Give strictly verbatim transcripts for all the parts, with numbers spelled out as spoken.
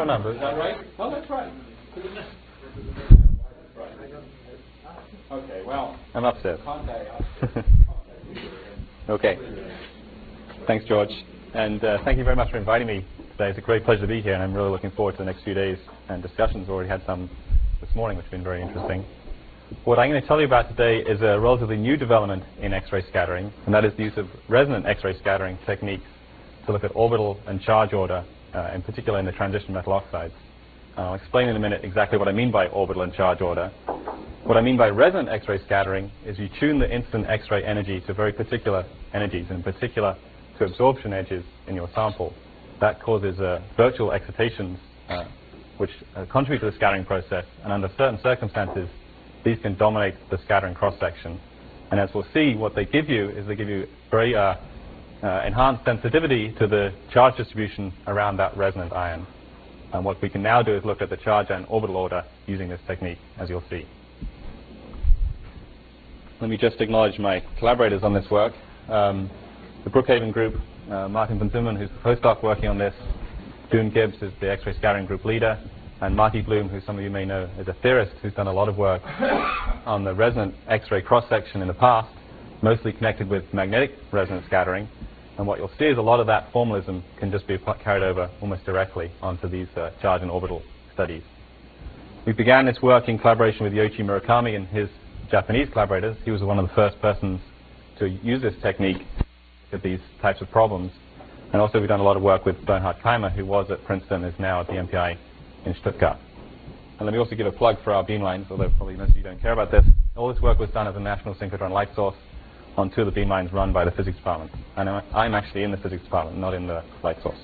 phone number. Is that right? Oh, that's right. Okay, well. I'm upstairs. Contact us. Okay. Thanks, George. And uh, thank you very much for inviting me today. It's a great pleasure to be here, and I'm really looking forward to the next few days and discussions. We've already had some this morning, which have been very interesting. What I'm going to tell you about today is a relatively new development in X-ray scattering, and that is the use of resonant X-ray scattering techniques to look at orbital and charge order, uh, in particular in the transition metal oxides. I'll explain in a minute exactly what I mean by orbital and charge order. What I mean by resonant X-ray scattering is you tune the incident X-ray energy to very particular energies, and in particular to absorption edges in your sample. That causes uh, virtual excitations uh, which uh, contribute to the scattering process, and under certain circumstances these can dominate the scattering cross-section. And as we'll see, what they give you is they give you very uh, uh, enhanced sensitivity to the charge distribution around that resonant ion. And what we can now do is look at the charge and orbital order using this technique, as you'll see. Let me just acknowledge my collaborators on this work. Um, the Brookhaven group, uh, Martin von Zimmermann, who's the postdoc working on this, Doon Gibbs is the X-ray scattering group leader, and Marty Bloom, who some of you may know is a theorist who's done a lot of work on the resonant X-ray cross-section in the past, mostly connected with magnetic resonance scattering. And what you'll see is a lot of that formalism can just be carried over almost directly onto these uh, charge and orbital studies. We began this work in collaboration with Yoichi Murakami and his Japanese collaborators. He was one of the first persons to use this technique at these types of problems. And also we've done a lot of work with Bernhard Keimer, who was at Princeton, is now at the M P I in Stuttgart. And let me also give a plug for our beamlines, although probably most of you don't care about this. All this work was done at the National Synchrotron Light Source on two of the beamlines run by the physics department. And I'm actually in the physics department, not in the light source.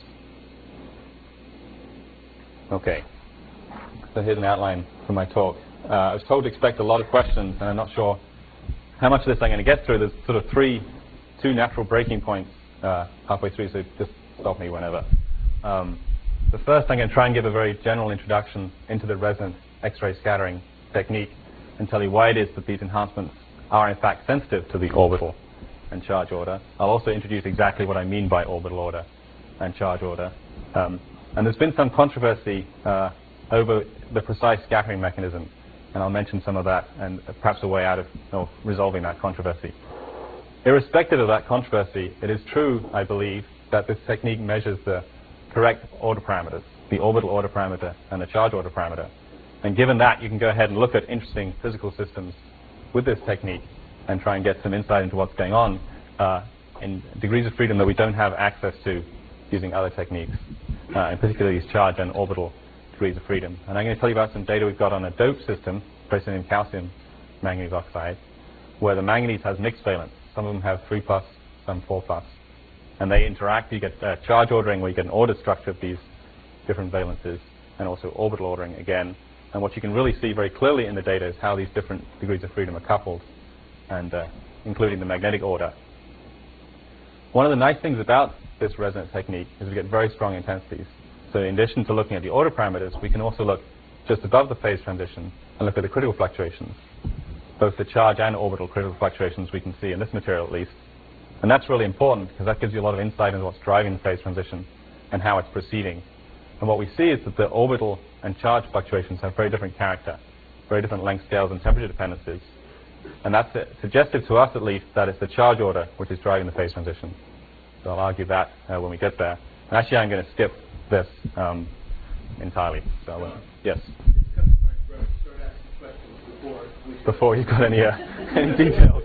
Okay, so here's an outline for my talk. Uh, I was told to expect a lot of questions, and I'm not sure how much of this I'm going to get through. There's sort of three, two natural breaking points uh, halfway through, so just stop me whenever. Um, the first, I'm going to try and give a very general introduction into the resonant X-ray scattering technique and tell you why it is that these enhancements are in fact sensitive to the orbital and charge order. I'll also introduce exactly what I mean by orbital order and charge order. Um, and there's been some controversy uh, over the precise scattering mechanism, and I'll mention some of that and perhaps a way out of, of resolving that controversy. Irrespective of that controversy, it is true, I believe, that this technique measures the correct order parameters, the orbital order parameter and the charge order parameter. And given that, you can go ahead and look at interesting physical systems with this technique and try and get some insight into what's going on uh, in degrees of freedom that we don't have access to using other techniques, uh, and particularly these charge and orbital degrees of freedom. And I'm going to tell you about some data we've got on a dope system, praseodymium calcium manganese oxide, where the manganese has mixed valence. Some of them have three plus, some four plus. And they interact. You get uh, charge ordering, where you get an ordered structure of these different valences, and also orbital ordering again. And what you can really see very clearly in the data is how these different degrees of freedom are coupled, and uh, including the magnetic order. One of the nice things about this resonance technique is we get very strong intensities. So in addition to looking at the order parameters, we can also look just above the phase transition and look at the critical fluctuations. Both the charge and orbital critical fluctuations we can see in this material at least. And that's really important because that gives you a lot of insight into what's driving the phase transition and how it's proceeding. And what we see is that the orbital and charge fluctuations have very different character, very different length scales and temperature dependencies. And that's uh, suggestive to us, at least, that it's the charge order which is driving the phase transition. So I'll argue that uh, when we get there. And actually, I'm going to skip this um, entirely. So, uh, yes? Before you've got any, uh, any details.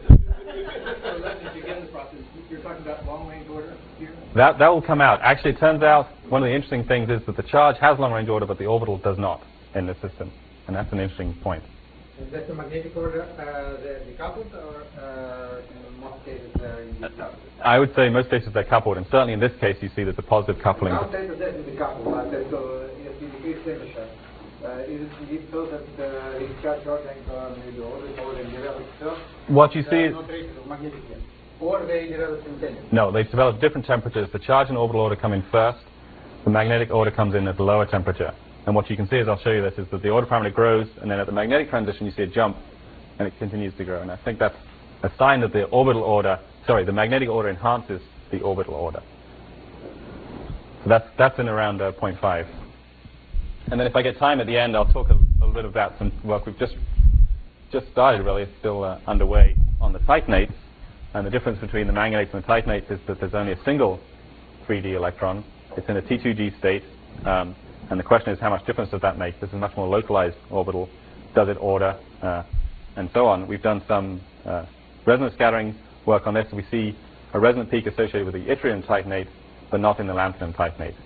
You're talking about long-range order here? That, that will come out. Actually, it turns out one of the interesting things is that the charge has long-range order, but the orbital does not in the system. And that's an interesting point. Is that the magnetic order uh, the, decoupled, or uh, in most cases they're decoupled? I would say in most cases they're coupled, and certainly in this case you see there's a positive coupling. Some cases they're decoupled, but uh, so if you decrease temperature, uh, is it indeed so that uh, the charge ordering on the order order develops first? What you see is no traces of magnetic yet, or they develop simultaneously? No, they've developed different temperatures. The charge and orbital order come in first. The magnetic order comes in at the lower temperature. And what you can see, as I'll show you this, is that the order parameter grows, and then at the magnetic transition you see a jump, and it continues to grow. And I think that's a sign that the orbital order, sorry, the magnetic order enhances the orbital order. So that's, that's in around uh, zero point five. and then if I get time at the end, I'll talk a, a little bit about some work we've just just started, really. It's still uh, underway on the titanates. And the difference between the manganates and the titanates is that there's only a single three D electron. It's in a T two G state. Um, and the question is, how much difference does that make? This is a much more localized orbital. Does it order? Uh, and so on. We've done some uh, resonance scattering work on this. We see a resonant peak associated with the yttrium titanate, but not in the lanthanum titanate.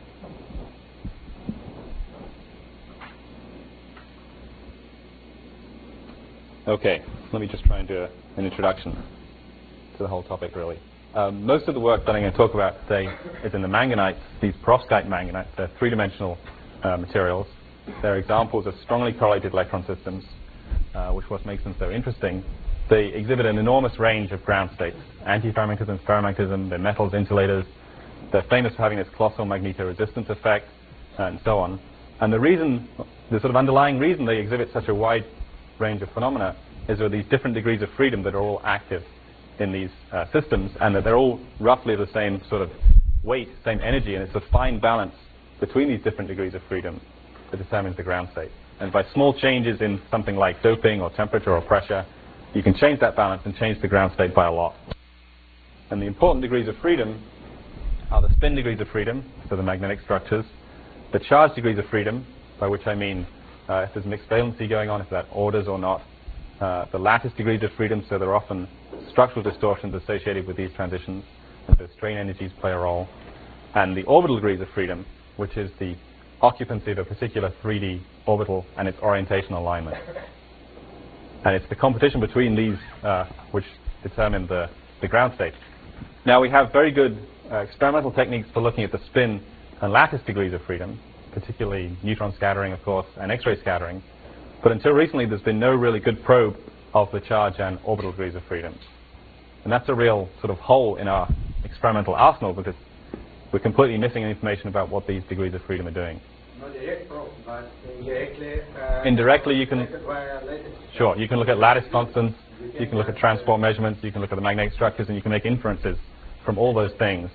Okay, let me just try and do a, an introduction to the whole topic, really. Um, most of the work that I'm going to talk about today is in the manganites, these perovskite manganites. They're three-dimensional uh, materials. They're examples of strongly correlated electron systems, uh, which what makes them so interesting. They exhibit an enormous range of ground states: antiferromagnetism, ferromagnetism, they're metals insulators. They're famous for having this colossal magnetoresistance effect, and so on. And the reason, the sort of underlying reason they exhibit such a wide range of phenomena is there are these different degrees of freedom that are all active in these uh, systems, and that they're all roughly the same sort of weight, same energy, and it's a fine balance between these different degrees of freedom that determines the ground state. And by small changes in something like doping or temperature or pressure, you can change that balance and change the ground state by a lot. And the important degrees of freedom are the spin degrees of freedom, so the magnetic structures, the charge degrees of freedom, by which I mean uh, if there's mixed valency going on, if that orders or not, uh, the lattice degrees of freedom, so there are often structural distortions associated with these transitions, and so strain energies play a role, and the orbital degrees of freedom, which is the occupancy of a particular three D orbital and its orientational alignment. And it's the competition between these uh, which determine the, the ground state. Now we have very good uh, experimental techniques for looking at the spin and lattice degrees of freedom, particularly neutron scattering, of course, and X-ray scattering. But until recently, there's been no really good probe of the charge and orbital degrees of freedom. And that's a real sort of hole in our experimental arsenal, because we're completely missing information about what these degrees of freedom are doing. Not direct probe, but indirectly. Uh, Indirectly, you can. Sure, you can look at lattice constants, you can look at transport measurements, you can look at the magnetic structures, and you can make inferences from all those things.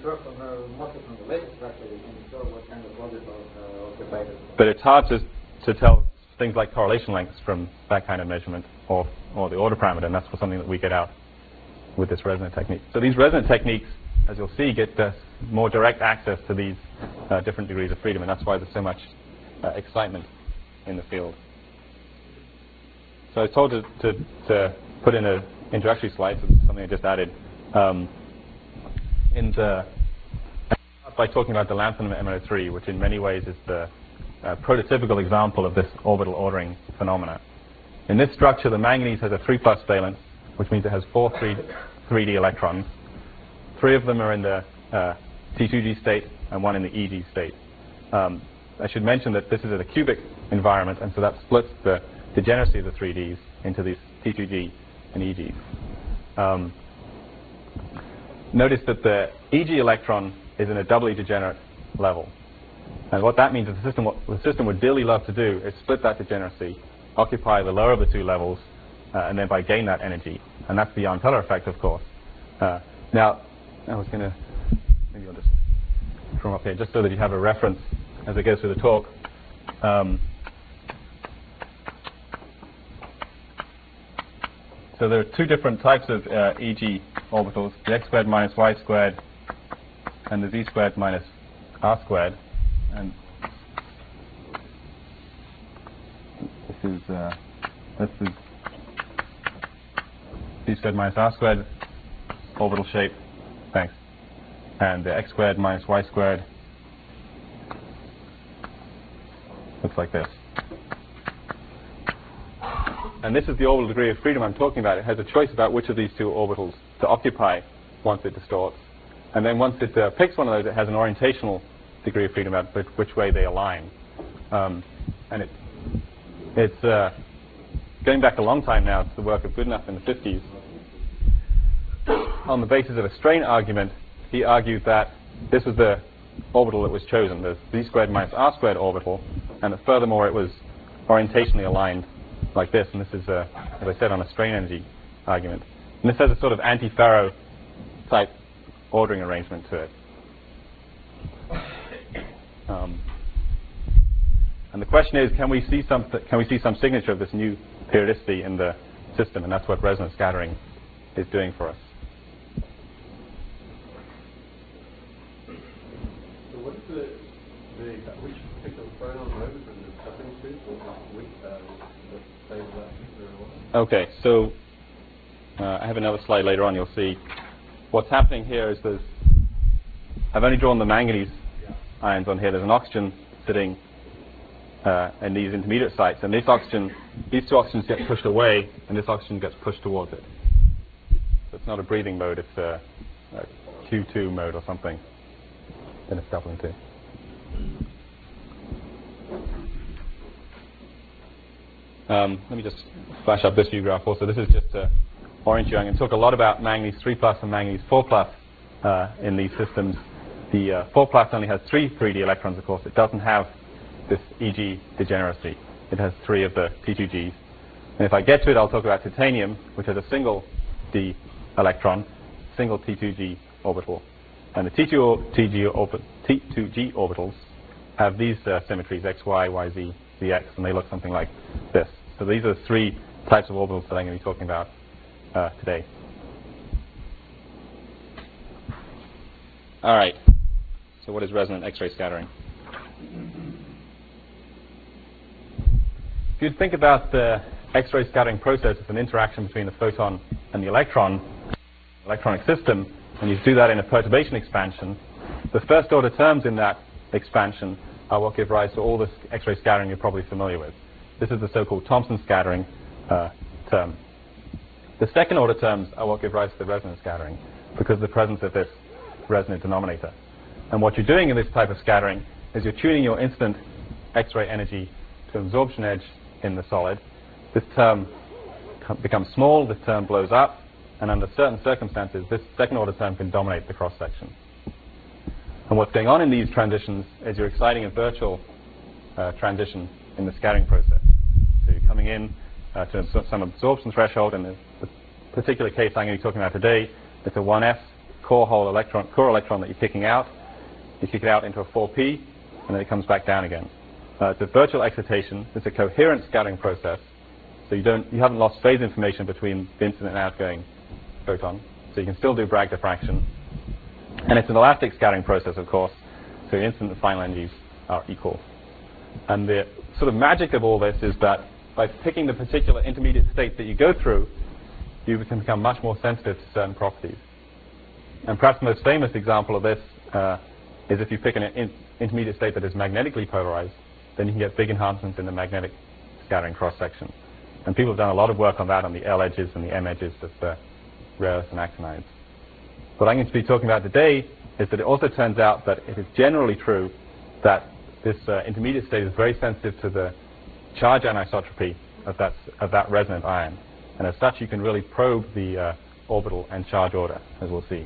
But it's hard to, to tell things like correlation lengths from that kind of measurement, or, or the order parameter, and that's something that we get out with this resonant technique. So these resonant techniques, as you'll see, get us more direct access to these uh, different degrees of freedom, and that's why there's so much uh, excitement in the field. So I was told to, to, to put in an introductory slide, so something I just added. Um, in the, by talking about the lanthanum M N O three, which in many ways is the uh, prototypical example of this orbital ordering phenomena. In this structure, the manganese has a three plus valence, which means it has four three D electrons. Three of them are in the uh, T two G state and one in the E G state. Um, I should mention that this is in a cubic environment, and so that splits the degeneracy of the three Ds into these T two G and E Gs. Um, notice that the E G electron is in a doubly degenerate level. And what that means is the system, what the system would dearly love to do is split that degeneracy, occupy the lower of the two levels, uh, and then by gain that energy. And that's the Jahn-Teller effect, of course. Uh, now, I was going to, maybe I'll just from up here, just so that you have a reference as I go through the talk. Um, so there are two different types of uh, E G orbitals, the x squared minus y squared and the z squared minus r squared. And this is, uh, this is z squared minus r squared orbital shape. Thanks. And the x squared minus y squared looks like this. And this is the orbital degree of freedom I'm talking about. It has a choice about which of these two orbitals to occupy once it distorts. And then once it uh, picks one of those, it has an orientational degree of freedom about which way they align. Um, and it, it's uh, going back a long time now to the work of Goodenough in the fifties. On the basis of a strain argument, he argued that this was the orbital that was chosen, the z squared minus r squared orbital, and that furthermore it was orientationally aligned like this, and this is, uh, as I said, on a strain energy argument. And this has a sort of anti-ferro type ordering arrangement to it. Um, And the question is, can we see some can we see some signature of this new periodicity in the system? And that's what resonance scattering is doing for us. So what is the, the which particular photon mode is it coupling to, or which uh, that stays that very well? Okay, so uh, I have another slide later on. You'll see what's happening here is there's I've only drawn the manganese yeah. ions on here. There's an oxygen sitting uh, in these intermediate sites, and this oxygen, these two oxygens get pushed away, and this oxygen gets pushed towards it. So it's not a breathing mode; it's a, a Q two mode or something. Then it's coupling to. Um, let me just flash up this view graph also. This is just to orient you. I'm going to talk a lot about manganese three plus and manganese four plus uh, in these systems. The uh, four plus only has three three D electrons, of course. It doesn't have this E G degeneracy. It has three of the T two Gs. And if I get to it, I'll talk about titanium, which has a single D electron, single T two G orbital. And the T two G orbitals have these uh, symmetries, X Y, Y Z, Z X, and they look something like this. So these are the three types of orbitals that I'm going to be talking about uh, today. All right. So what is resonant X-ray scattering? If you think about the X-ray scattering process as an interaction between the photon and the electron, electronic system, and you do that in a perturbation expansion, the first order terms in that expansion are what give rise to all this X-ray scattering you're probably familiar with. This is the so-called Thomson scattering uh, term. The second order terms are what give rise to the resonance scattering because of the presence of this resonant denominator. And what you're doing in this type of scattering is you're tuning your incident X-ray energy to absorption edge in the solid. This term becomes small, this term blows up, and under certain circumstances, this second order term can dominate the cross-section. And what's going on in these transitions is you're exciting a virtual uh, transition in the scattering process. So you're coming in uh, to absor some absorption threshold, and in the particular case I'm going to be talking about today, it's a one S core hole electron, core electron that you're kicking out. You kick it out into a four P, and then it comes back down again. Uh, it's a virtual excitation. It's a coherent scattering process, so you don't, you haven't lost phase information between the incident and outgoing photon. So you can still do Bragg diffraction, and it's an elastic scattering process, of course. So the incident and final energies are equal. And the sort of magic of all this is that by picking the particular intermediate state that you go through, you can become much more sensitive to certain properties. And perhaps the most famous example of this uh, is if you pick an in intermediate state that is magnetically polarized, then you can get big enhancements in the magnetic scattering cross-section. And people have done a lot of work on that on the L edges and the M edges of the rare earths and actinides. What I'm going to be talking about today is that it also turns out that it is generally true that this uh, intermediate state is very sensitive to the charge anisotropy of that, of that resonant ion. And as such, you can really probe the uh, orbital and charge order, as we'll see.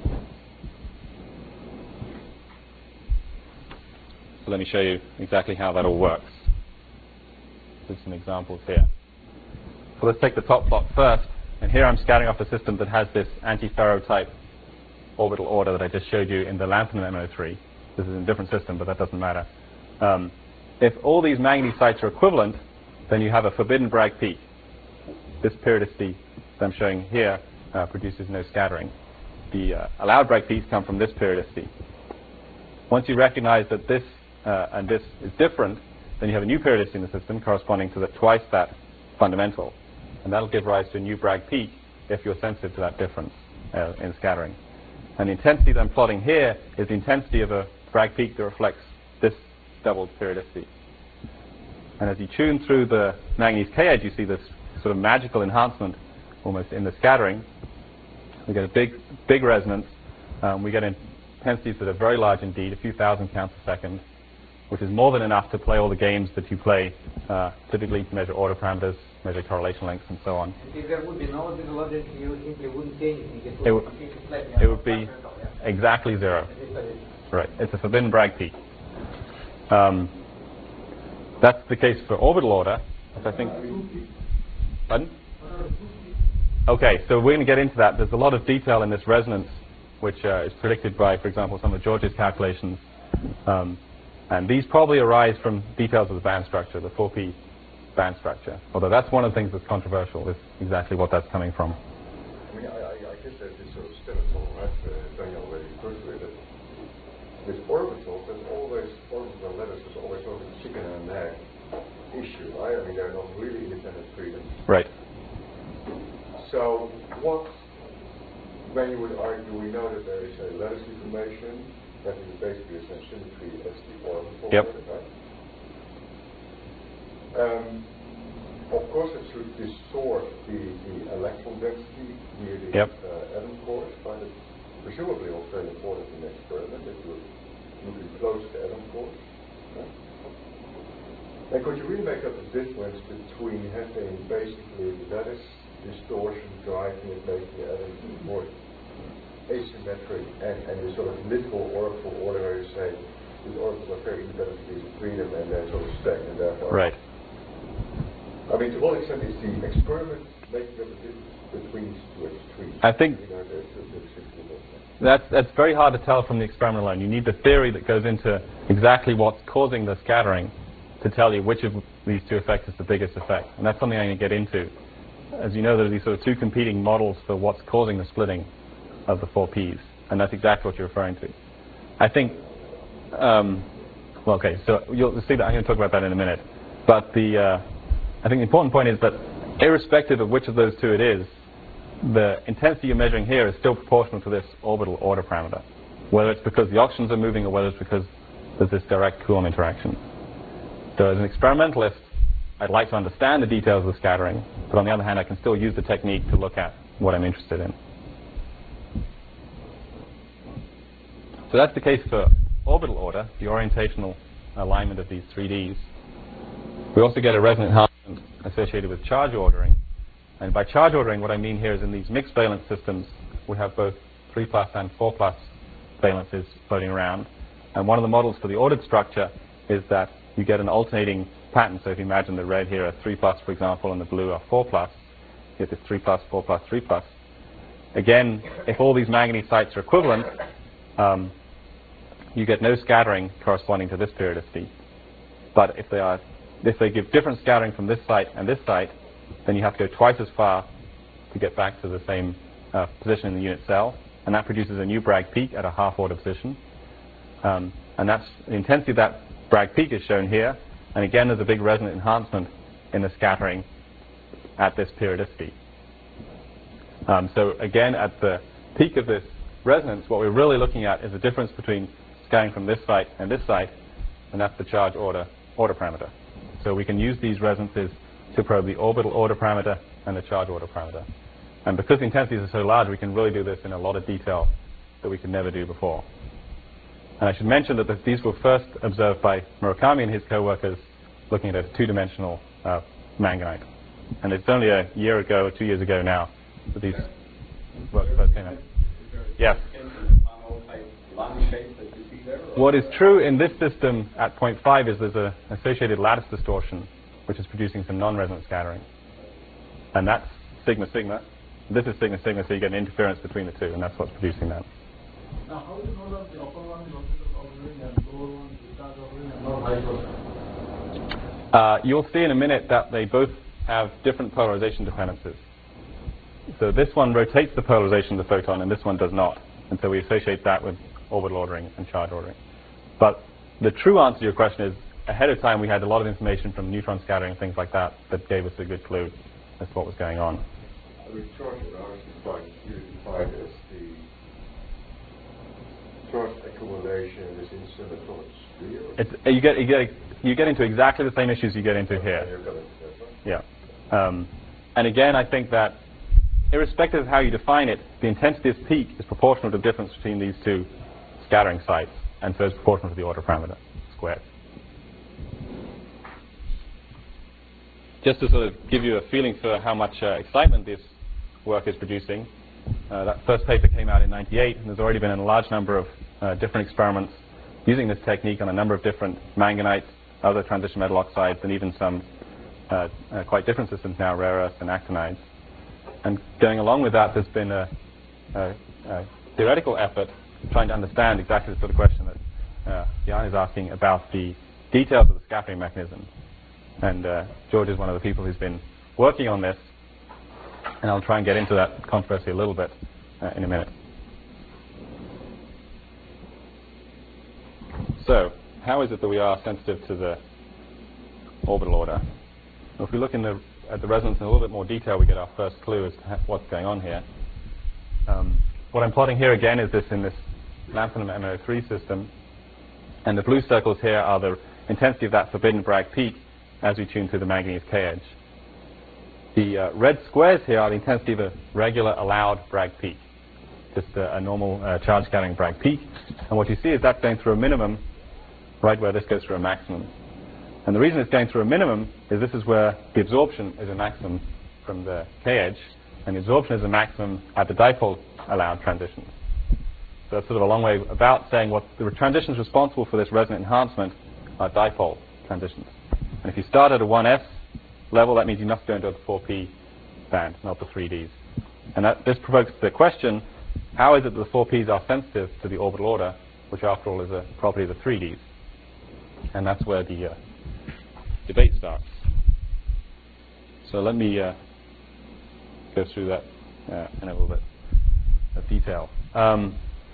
So let me show you exactly how that all works. There's some examples here. So let's take the top plot first. And here I'm scattering off a system that has this anti-ferro type orbital order that I just showed you in the lanthanum M O three. This is a different system, but that doesn't matter. Um, if all these manganese sites are equivalent, then you have a forbidden Bragg peak. This periodicity that I'm showing here uh, produces no scattering. The uh, allowed Bragg peaks come from this periodicity. Once you recognize that this uh, and this is different, then you have a new periodicity in the system corresponding to the twice that fundamental. And that'll give rise to a new Bragg peak if you're sensitive to that difference uh, in scattering. And the intensity that I'm plotting here is the intensity of a Bragg peak that reflects this doubled periodicity. And as you tune through the manganese K edge, you see this sort of magical enhancement almost in the scattering. We get a big, big resonance. Um, we get intensities that are very large indeed, a few thousand counts a second, which is more than enough to play all the games that you play, uh, typically to measure order parameters, measure correlation lengths, and so on. If there would be no orbital logic, you simply wouldn't see anything. It would, it would be exactly zero. Right. It's a forbidden Bragg peak. Um, that's the case for orbital order, which I think. Pardon? Okay, so we're going to get into that. There's a lot of detail in this resonance, which uh, is predicted by, for example, some of George's calculations. Um, And these probably arise from details of the band structure, the four P band structure. Although that's one of the things that's controversial, is exactly what that's coming from. I mean, I, I, I guess that is sort of skeletal, right? Uh, Daniel already referred to it. That with orbitals, there's always, orbital letters, there's always sort of a chicken and an egg issue, right? I mean, they're not really independent freedoms. Right. So, what, when you would argue, we know that there is a lattice deformation, that is basically the same symmetry as the orbital, yep. right? Um, of course, it should distort the, the electron density near the yep. uh, atom cores, but it's presumably also very important in the experiment that you're moving close to atom cores. Right? And could you really make up a difference between having basically lattice distortion driving it, making the atoms more asymmetric, and, and the sort of literal orbital order where you say these orbitals are very independent degrees of freedom and they're sort of stacked and therefore. Right. I mean, to what extent is the experiment making up a difference between these two extremes? I think you know, there's, there's, there's that's, that's very hard to tell from the experiment alone. You need the theory that goes into exactly what's causing the scattering to tell you which of these two effects is the biggest effect. And that's something I'm going to get into. As you know, there are these sort of two competing models for what's causing the splitting of the four Ps, and that's exactly what you're referring to. I think, um, well, okay, so you'll see that I'm going to talk about that in a minute. But the, uh, I think the important point is that irrespective of which of those two it is, the intensity you're measuring here is still proportional to this orbital order parameter, whether it's because the oxygens are moving or whether it's because there's this direct Coulomb interaction. So as an experimentalist, I'd like to understand the details of the scattering, but on the other hand, I can still use the technique to look at what I'm interested in. So that's the case for orbital order, the orientational alignment of these three Ds. We also get a resonant enhancement associated with charge ordering. And by charge ordering, what I mean here is in these mixed valence systems, we have both three plus and four plus valences floating around. And one of the models for the ordered structure is that you get an alternating pattern. So if you imagine the red here are three plus, for example, and the blue are four plus, you get this three plus, four plus, three plus. Again, if all these manganese sites are equivalent, um, you get no scattering corresponding to this periodicity. But if they are, if they give different scattering from this site and this site, then you have to go twice as far to get back to the same uh, position in the unit cell, and that produces a new Bragg peak at a half-order position. Um, and that's the intensity of that Bragg peak is shown here. And again, there's a big resonant enhancement in the scattering at this periodicity. Um, so again, at the peak of this resonance, what we're really looking at is the difference between scattering from this site and this site, and that's the charge order order parameter. So we can use these resonances to probe the orbital order parameter and the charge order parameter. And because the intensities are so large, we can really do this in a lot of detail that we could never do before. And I should mention that these were first observed by Murakami and his co-workers looking at a two-dimensional uh, manganite. And it's only a year ago, or two years ago now, that these works first came out. Yes. What is true in this system at zero point five is there's an associated lattice distortion, which is producing some non-resonant scattering. And that's sigma sigma. This is sigma sigma, so you get an interference between the two, and that's what's producing that. Now, how do you know that the upper one is also ordering and the lower one is not ordering and not vice versa? Uh, you'll see in a minute that they both have different polarization dependencies. So this one rotates the polarization of the photon, and this one does not. And so we associate that with orbital ordering and charge ordering. But the true answer to your question is, ahead of time we had a lot of information from neutron scattering and things like that that gave us a good clue as to what was going on. I mean, charge order is quite defined as the charge accumulation is in symmetrical sphere. It's, you get you get you get into exactly the same issues you get into here. Yeah, um, and again, I think that irrespective of how you define it, the intensity of this peak is proportional to the difference between these two scattering sites, and so it's proportional to the order parameter squared. Just to sort of give you a feeling for how much uh, excitement this work is producing, uh, that first paper came out in ninety-eight, and there's already been a large number of uh, different experiments using this technique on a number of different manganites, other transition metal oxides, and even some uh, uh, quite different systems now, rare earths and actinides. And going along with that, there's been a, a, a theoretical effort trying to understand exactly the sort of question that uh, Jan is asking about the details of the scattering mechanism. And uh, George is one of the people who's been working on this, and I'll try and get into that controversy a little bit uh, in a minute. So, how is it that we are sensitive to the orbital order? Well, if we look in the, at the resonance in a little bit more detail, we get our first clue as to what's going on here. Um, what I'm plotting here again is this in this lanthanum M N O three system, and the blue circles here are the intensity of that forbidden Bragg peak as we tune through the manganese K edge. The uh, red squares here are the intensity of a regular allowed Bragg peak, just a, a normal uh, charge scattering Bragg peak. And what you see is that's going through a minimum right where this goes through a maximum. And the reason it's going through a minimum is this is where the absorption is a maximum from the K edge, and the absorption is a maximum at the dipole allowed transitions. So that's sort of a long way about saying what the transitions responsible for this resonant enhancement are dipole transitions. And if you start at a one S level, that means you must go into the four P band, not the three Ds. And that, this provokes the question, how is it that the four Ps are sensitive to the orbital order, which after all is a property of the three Ds? And that's where the uh, debate starts. So let me uh, go through that uh, in a little bit of detail. Um,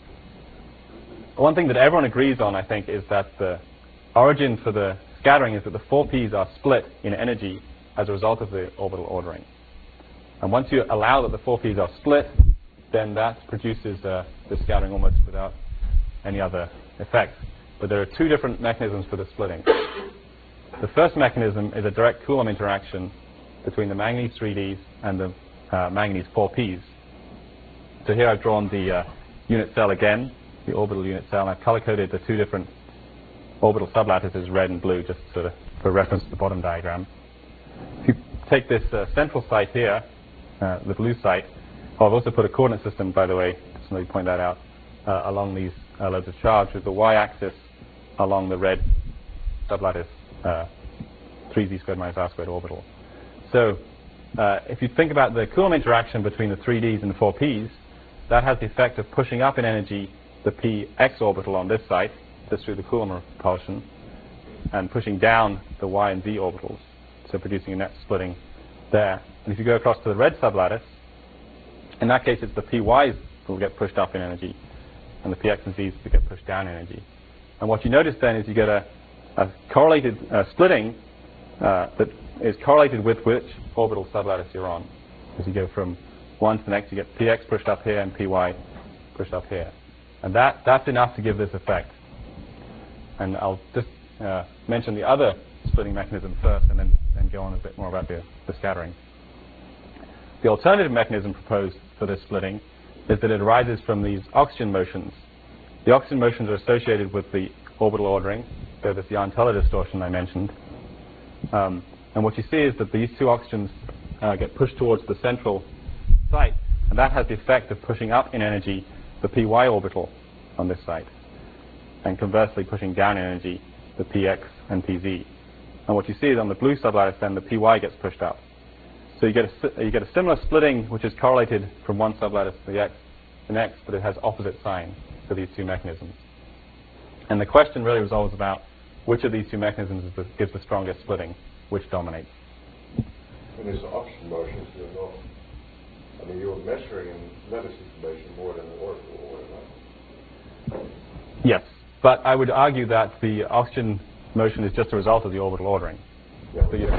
one thing that everyone agrees on, I think, is that the origin for the scattering is that the four Ps are split in energy as a result of the orbital ordering. And once you allow that the four Ps are split, then that produces uh, the scattering almost without any other effect. But there are two different mechanisms for the splitting. The first mechanism is a direct Coulomb interaction between the manganese three Ds and the uh, manganese four Ps. So here I've drawn the uh, unit cell again, the orbital unit cell, and I've color-coded the two different orbital sublattices, red and blue, just sort of for reference to the bottom diagram. If you take this uh, central site here, uh, the blue site, oh, I've also put a coordinate system, by the way, just let me point that out, uh, along these uh, loads of charge with the y-axis along the red sublattice uh, three Z squared minus R squared orbital. So uh, if you think about the Coulomb interaction between the three Ds and the four Ps, that has the effect of pushing up in energy the P X orbital on this site, just through the Coulomb repulsion, and pushing down the Y and Z orbitals, so producing a net splitting there. And if you go across to the red sublattice, in that case it's the P Ys that will get pushed up in energy, and the P X and Zs that get pushed down in energy. And what you notice then is you get a, a correlated uh, splitting uh, that is correlated with which orbital sublattice you're on. As you go from one to the next, you get P X pushed up here and P Y pushed up here. And that, that's enough to give this effect. And I'll just uh, mention the other splitting mechanism first, and then, then go on a bit more about the, the scattering. The alternative mechanism proposed for this splitting is that it arises from these oxygen motions. The oxygen motions are associated with the orbital ordering, so this Jahn-Teller distortion I mentioned. Um, and what you see is that these two oxygens uh, get pushed towards the central site, and that has the effect of pushing up in energy the P Y orbital on this site, and conversely pushing down in energy the P X and P Z. And what you see is on the blue sublattice, then the P Y gets pushed up. So you get a, you get a similar splitting, which is correlated from one sublattice to the X, the next, but it has opposite sign for these two mechanisms. And the question really resolves about which of these two mechanisms is the, gives the strongest splitting, which dominates. And these oxygen motions, you're not, I mean, you're measuring in lattice information more than the orbital order, right? Yes, but I would argue that the oxygen motion is just a result of the orbital ordering. Yeah, so you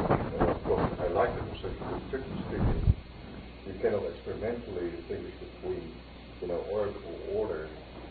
I like it for such strictly speaking. You cannot experimentally distinguish between, you know, orbital order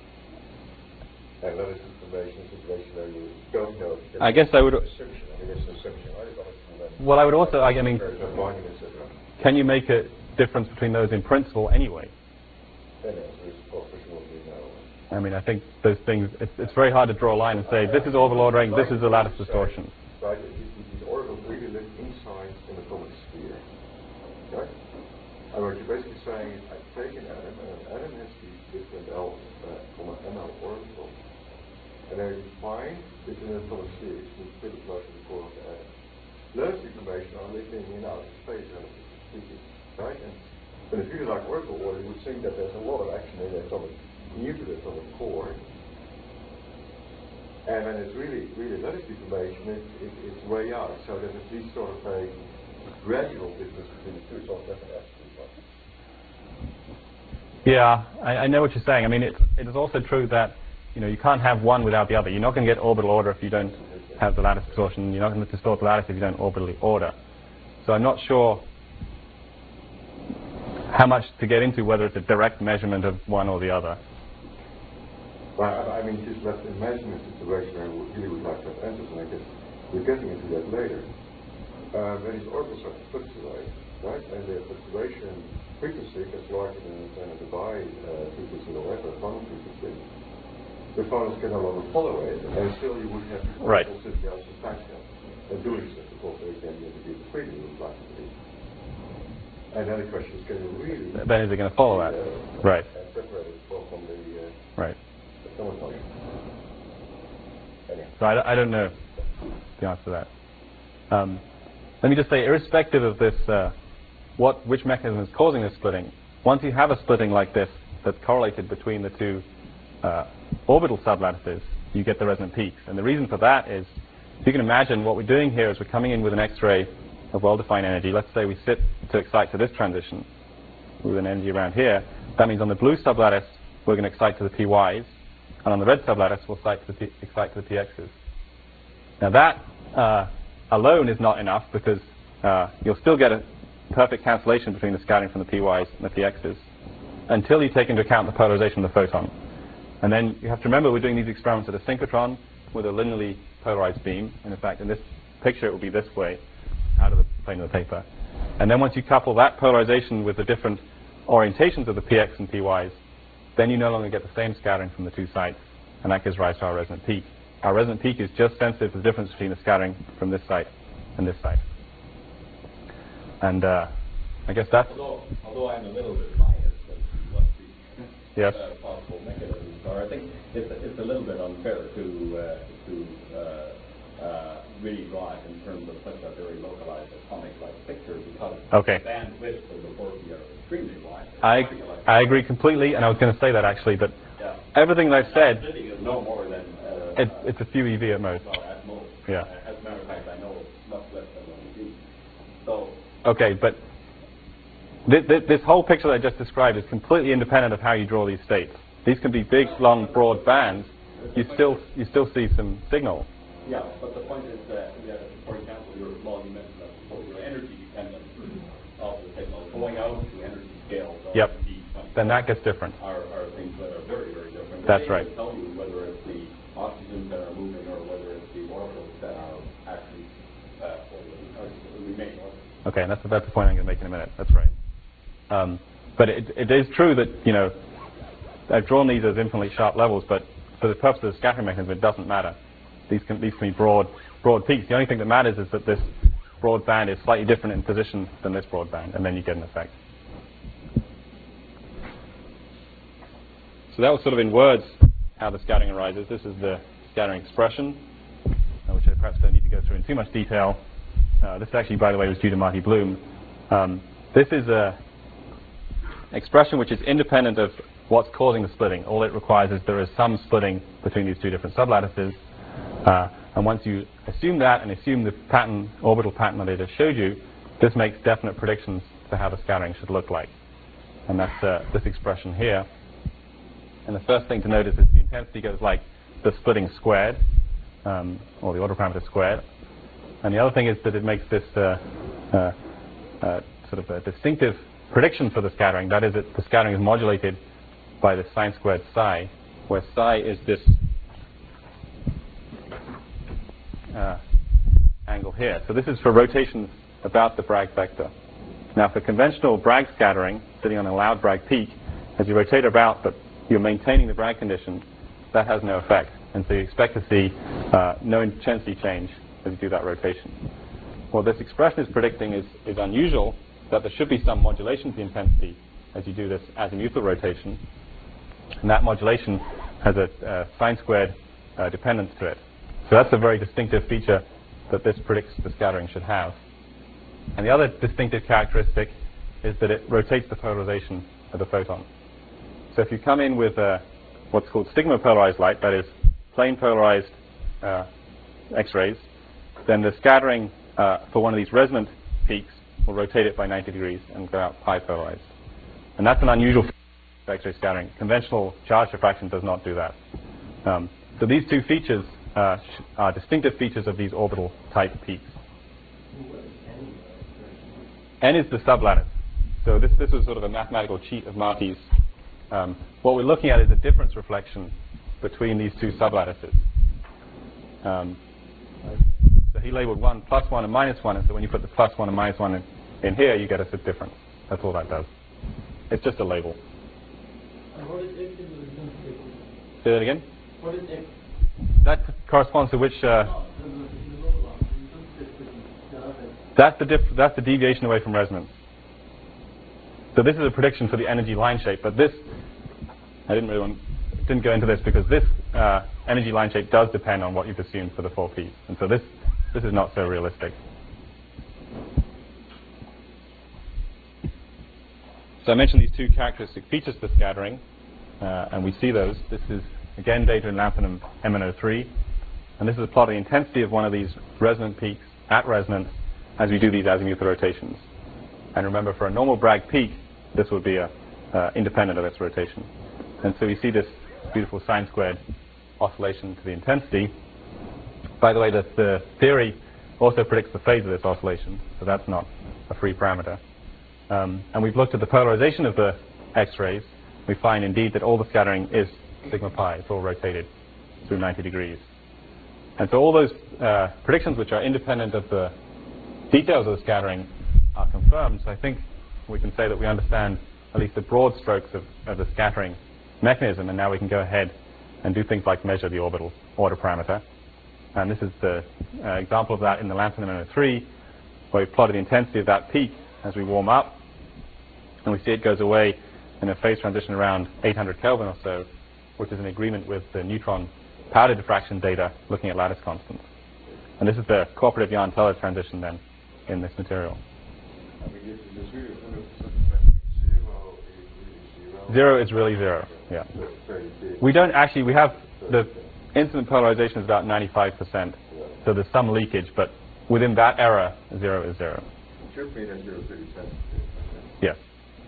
and lattice information, a situation where you don't know. I guess I would. Assumption. I mean, it's an assumption. Well, I would also, I mean, there's no monument, et cetera. Can you make a difference between those in principle anyway? Then there's presumably no. I mean, I think those things, it's, it's very hard to draw a line and say, this is orbital ordering, this is a lattice distortion. Right, these orbitals really live inside an atomic sphere. Right? And what you're basically saying is, I take an atom, and an atom has these different L, uh, from an M L orbital, and then you find within an atomic sphere, which is pretty close to the core of the atom. Those information are living in outer space, relatively speaking. Right? And when it feels like orbital order, you would think that there's a lot of action in the atomic, nuclear atomic core. And when it's really, really low deformation, it, it, it's way out. So there's at least sort of a gradual difference between the two. So that's absolutely Yeah, I, I know what you're saying. I mean, it's, it is also true that you know you can't have one without the other. You're not going to get orbital order if you don't have the lattice distortion. You're not going to distort the lattice if you don't orbitally order. So I'm not sure how much to get into whether it's a direct measurement of one or the other. Well, I, I mean, just that's the measurement situation I would, really would like to have answers, and I guess we're getting into that later. Uh, when these orbitals are fluctuate, right, and the fluctuation frequency is larger than, than a Debye uh, frequency or whatever, Phonon frequency, the phonons can no longer follow it, and still you would have to right. consider the Gaussian time scale. And doing so, because they can indicate the freedom of light. And then the question is, can you really... Then is it going to follow that? Uh, right. And separate it from, from the... Uh, right. Someone's function. Anyway. So I, I don't know the answer to that. Um, let me just say, irrespective of this, uh, what which mechanism is causing this splitting, once you have a splitting like this that's correlated between the two uh, orbital sublattices, you get the resonant peaks. And the reason for that is, if you can imagine, what we're doing here is we're coming in with an X-ray of well-defined energy. Let's say we sit to excite to this transition with an energy around here. That means on the blue sublattice, we're going to excite to the P Ys, and on the red sublattice, we'll excite to the, P excite to the P Xs. Now that uh, alone is not enough, because uh, you'll still get a perfect cancellation between the scattering from the P Ys and the P Xs until you take into account the polarization of the photon. And then you have to remember we're doing these experiments at a synchrotron with a linearly polarized beam. And in fact, in this picture, it will be this way, out of the plane of the paper. And then once you couple that polarization with the different orientations of the P X and P Ys, then you no longer get the same scattering from the two sites, and that gives rise to our resonant peak. Our resonant peak is just sensitive to the difference between the scattering from this site and this site. And uh, I guess that's... Although, although I'm a little bit biased as to what the yes. uh, possible mechanisms are, I think it's, it's a little bit unfair to, uh, to uh, uh, really draw it in terms of such a very localized atomic-like picture, because okay. the bandwidth of the Borky are extremely wide. I, I agree completely, and I was going to say that actually, but yeah. everything that I've said, is no more than, uh, it, it's a few E V at most. Well, at most. Yeah. Uh, as a matter of fact, I know much less than one E V. So. Okay, but th th this whole picture that I just described is completely independent of how you draw these states. These can be big, long, broad bands. You still, you still see some signal. Yeah, but the point is that, yeah, for example, your, well, you mentioned that before, your energy dependence of the signal going out to energy scales. Yep. Then that gets different. Are, are things that are very, very different. That's they right. tell you whether it's the oxygens that are moving or whether it's the orbitals that are actually uh, or remain orbital. Okay, and that's, that's the point I'm going to make in a minute. That's right. Um, but it, it is true that, you know, I've drawn these as infinitely sharp levels, but for the purpose of the scattering mechanism, it doesn't matter. These can, these can be broad, broad peaks. The only thing that matters is that this broad band is slightly different in position than this broad band, and then you get an effect. So that was sort of in words how the scattering arises. This is the scattering expression, uh, which I perhaps don't need to go through in too much detail. Uh, this actually, by the way, was due to Marty Bloom. Um, this is a expression which is independent of what's causing the splitting. All it requires is there is some splitting between these two different sublattices. Uh, and once you assume that and assume the pattern, orbital pattern that I just showed you, this makes definite predictions for how the scattering should look like. And that's uh, this expression here. And the first thing to notice is the intensity goes like the splitting squared, um, or the order parameter squared. And the other thing is that it makes this uh, uh, uh, sort of a distinctive prediction for the scattering. That is, that the scattering is modulated by the sine squared psi, where psi is this uh, angle here. So this is for rotations about the Bragg vector. Now for conventional Bragg scattering, sitting on an allowed Bragg peak, as you rotate about but you're maintaining the Bragg condition, that has no effect. And so you expect to see uh, no intensity change as you do that rotation. What this expression is predicting is, is unusual, that there should be some modulation to the intensity as you do this azimuthal rotation. And that modulation has a uh, sine squared uh, dependence to it. So that's a very distinctive feature that this predicts the scattering should have. And the other distinctive characteristic is that it rotates the polarization of the photon. So if you come in with uh, what's called sigma polarized light, that is plane polarized uh, X-rays, then the scattering uh, for one of these resonant peaks will rotate it by ninety degrees and go out pi polarized. And that's an unusual feature of X-ray scattering. Conventional charge diffraction does not do that. Um, so these two features uh, sh are distinctive features of these orbital type peaks. N is the sublattice. So this, this was sort of a mathematical cheat of Marty's. Um, what we're looking at is a difference reflection between these two sublattices. Um, so he labeled one plus one and minus one, and so when you put the plus one and minus one in, in here, you get us a difference. That's all that does. It's just a label. And what is X in the resonance table? Say that again? What is X? That corresponds to which... Uh, No, the, the, the lower one, the resonance frequency, the other. that's, the diff that's the deviation away from resonance. So this is a prediction for the energy line shape, but this, I didn't really want, didn't go into this because this uh, energy line shape does depend on what you've assumed for the four P's. And so this, this is not so realistic. So I mentioned these two characteristic features for scattering, uh, and we see those. This is, again, data in lanthanum M N O three. And this is a plot of the intensity of one of these resonant peaks at resonance as we do these azimuthal rotations. And remember, for a normal Bragg peak, this would be a, uh, independent of its rotation. And so you see this beautiful sine squared oscillation to the intensity. By the way, the, the theory also predicts the phase of this oscillation, so that's not a free parameter. Um, and we've looked at the polarization of the X-rays. We find indeed that all the scattering is sigma pi. It's all rotated through ninety degrees. And so all those uh, predictions which are independent of the details of the scattering are confirmed. So I think we can say that we understand at least the broad strokes of, of the scattering mechanism, and now we can go ahead and do things like measure the orbital order parameter. And this is the uh, example of that in the lanthanum M N O three, where we plotted the intensity of that peak as we warm up, and we see it goes away in a phase transition around eight hundred Kelvin or so, which is in agreement with the neutron powder diffraction data looking at lattice constants. And this is the cooperative Jahn-Teller transition then in this material. I mean, is is really one hundred percent zero is really zero? Zero is really zero, yeah. That's very big. We don't actually, we have the incident polarization is about ninety-five percent, so there's some leakage, but within that error, zero is zero. Should mean that you're pretty sensitive. Yes.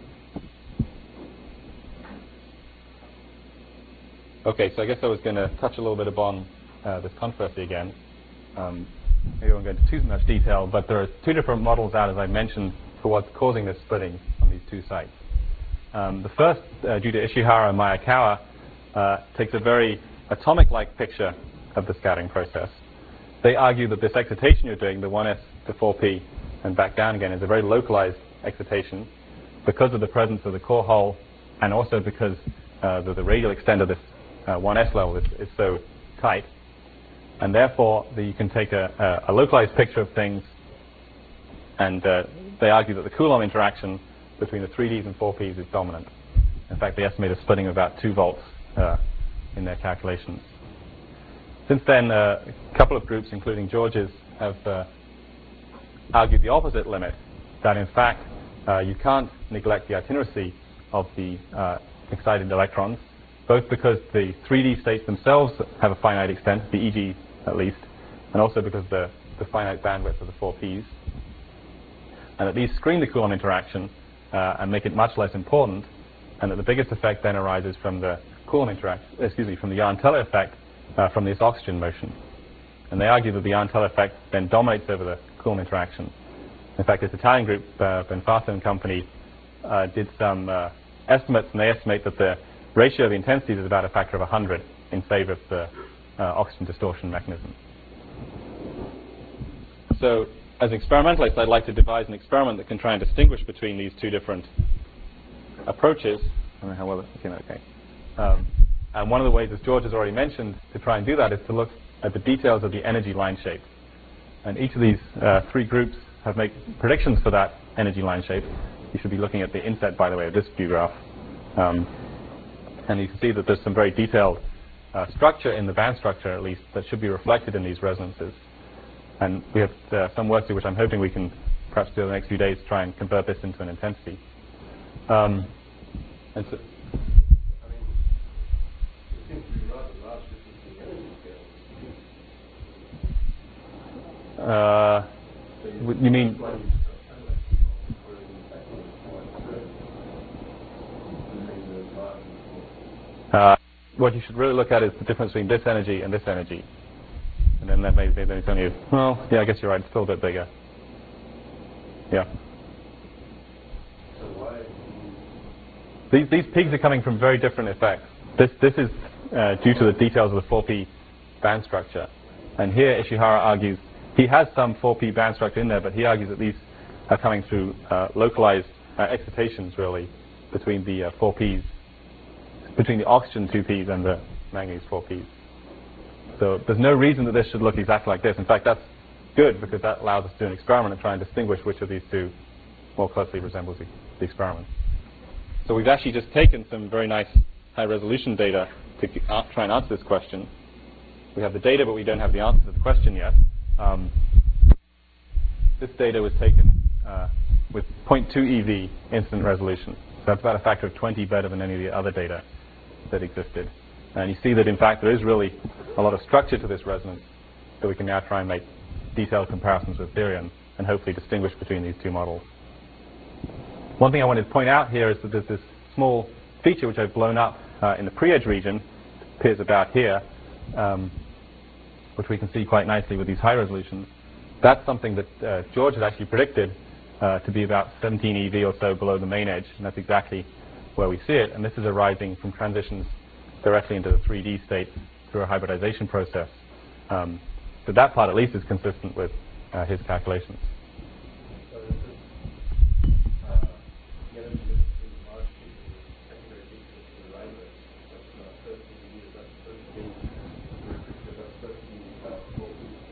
Okay, so I guess I was going to touch a little bit upon uh, this controversy again. Um, maybe I won't go into too much detail, but there are two different models out, as I mentioned, for what's causing this splitting on these two sites. Um, the first, uh, due to Ishihara and Mayakawa, uh, takes a very atomic-like picture of the scattering process. They argue that this excitation you're doing, the one S to four P and back down again, is a very localized excitation because of the presence of the core hole, and also because uh, the, the radial extent of this uh, one S level is, is so tight. And therefore, the, you can take a, a, a localized picture of things, and uh, they argue that the Coulomb interaction between the three Ds and four Ps is dominant. In fact, they estimate a splitting of about two volts uh, in their calculations. Since then, uh, a couple of groups, including George's, have uh, argued the opposite limit, that in fact, uh, you can't neglect the itineracy of the uh, excited electrons, both because the three D states themselves have a finite extent, the E G at least, and also because of the, the finite bandwidth of the four Ps, and that these screen the Coulomb interaction uh, and make it much less important, and that the biggest effect then arises from the Coulomb interaction, excuse me, from the Jahn-Teller effect uh, from this oxygen motion. And they argue that the Jahn-Teller effect then dominates over the Coulomb interaction. In fact, this Italian group, uh, Benfaso and company, uh, did some uh, estimates, and they estimate that the ratio of the intensities is about a factor of one hundred in favor of the uh, oxygen distortion mechanism. So, as an experimentalist, I'd like to devise an experiment that can try and distinguish between these two different approaches. I don't know how well it came out okay. Um, and one of the ways, as George has already mentioned, to try and do that is to look at the details of the energy line shape. And each of these uh, three groups have made predictions for that energy line shape. You should be looking at the inset, by the way, of this view graph. Um, and you can see that there's some very detailed uh, structure in the band structure, at least, that should be reflected in these resonances. And we have uh, some work to do, which I'm hoping we can perhaps do in the next few days to try and convert this into an intensity. Um, and so Uh, w- you mean? Uh, what you should really look at is the difference between this energy and this energy. And then that may be then it's only, well, yeah, I guess you're right, it's still a bit bigger. Yeah. So why? These, these peaks are coming from very different effects. This, this is uh, due to the details of the four P band structure. And here Ishihara argues, he has some four P band structure in there, but he argues that these are coming through uh, localized uh, excitations, really, between the uh, four Ps, between the oxygen two Ps and the manganese four Ps. So there's no reason that this should look exactly like this. In fact, that's good, because that allows us to do an experiment and try and distinguish which of these two more closely resembles the, the experiment. So we've actually just taken some very nice high-resolution data to uh, try and answer this question. We have the data, but we don't have the answer to the question yet. Um, this data was taken uh, with zero point two E V incident resolution. So that's about a factor of twenty better than any of the other data that existed. And you see that, in fact, there is really a lot of structure to this resonance, so we can now try and make detailed comparisons with Therion and hopefully distinguish between these two models. One thing I wanted to point out here is that there's this small feature which I've blown up uh, in the pre-edge region. It appears about here, um, which we can see quite nicely with these high resolutions. That's something that uh, George had actually predicted uh, to be about seventeen E V or so below the main edge, and that's exactly where we see it. And this is arising from transitions directly into the three D state through a hybridization process. Um, so that part at least is consistent with uh, his calculations. So this is, uh, given this is large pieces, secondary pieces to the right of it, that's not thirteen E V, is that thirteen? Is that thirteen uh, four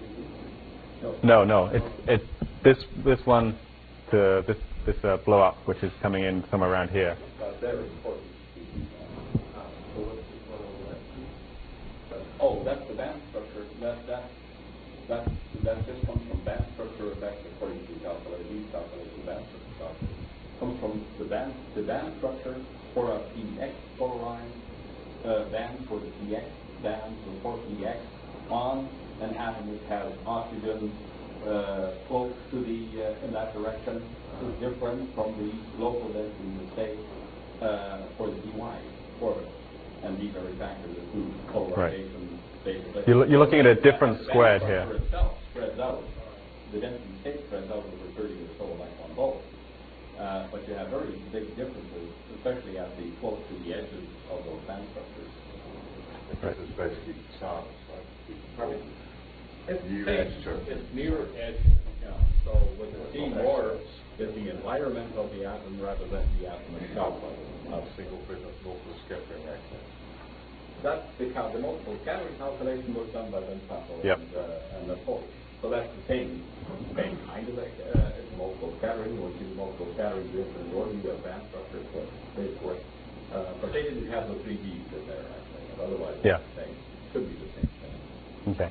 P? No, no, it's it's this this one to this this uh, blow up, which is coming in somewhere around here. Uh, there is four P. Ah, so what's this one on the left? Oh, that's the band structure. That that that that just comes from band structure effects according to calculate these calculations. Band structure calculation comes from the band the band structure for a P X polarized uh, band for the P X band for P X on an atom which has oxygen uh, close to the uh, in that direction is different from the local density in the state uh, for the P Y orbit. And these are factors that do polarization. Basically. You're, you're looking at a different squared here. The itself spreads out. The density state spreads out over thirty or so electron volts. Uh, but you have very big differences, especially at the close to the edges of those band structures. This is basically charge, right? Right. It's, Near it's, edge term. it's near edge. Yeah. So what you see more is the environment of the atom rather than the atom itself. Not a single bit of local scattering access. That's the, cal the multiple scattering calculation was done by Vince Papel Yep. and, uh, and the Pope. So that's the same, same kind of a, uh, multiple scattering, which is multiple scattering to infinite order, you have band structure for base work. Uh, but they didn't have the three Ds in there, actually. But otherwise, Yeah. it's the same. Should be the same thing. Okay.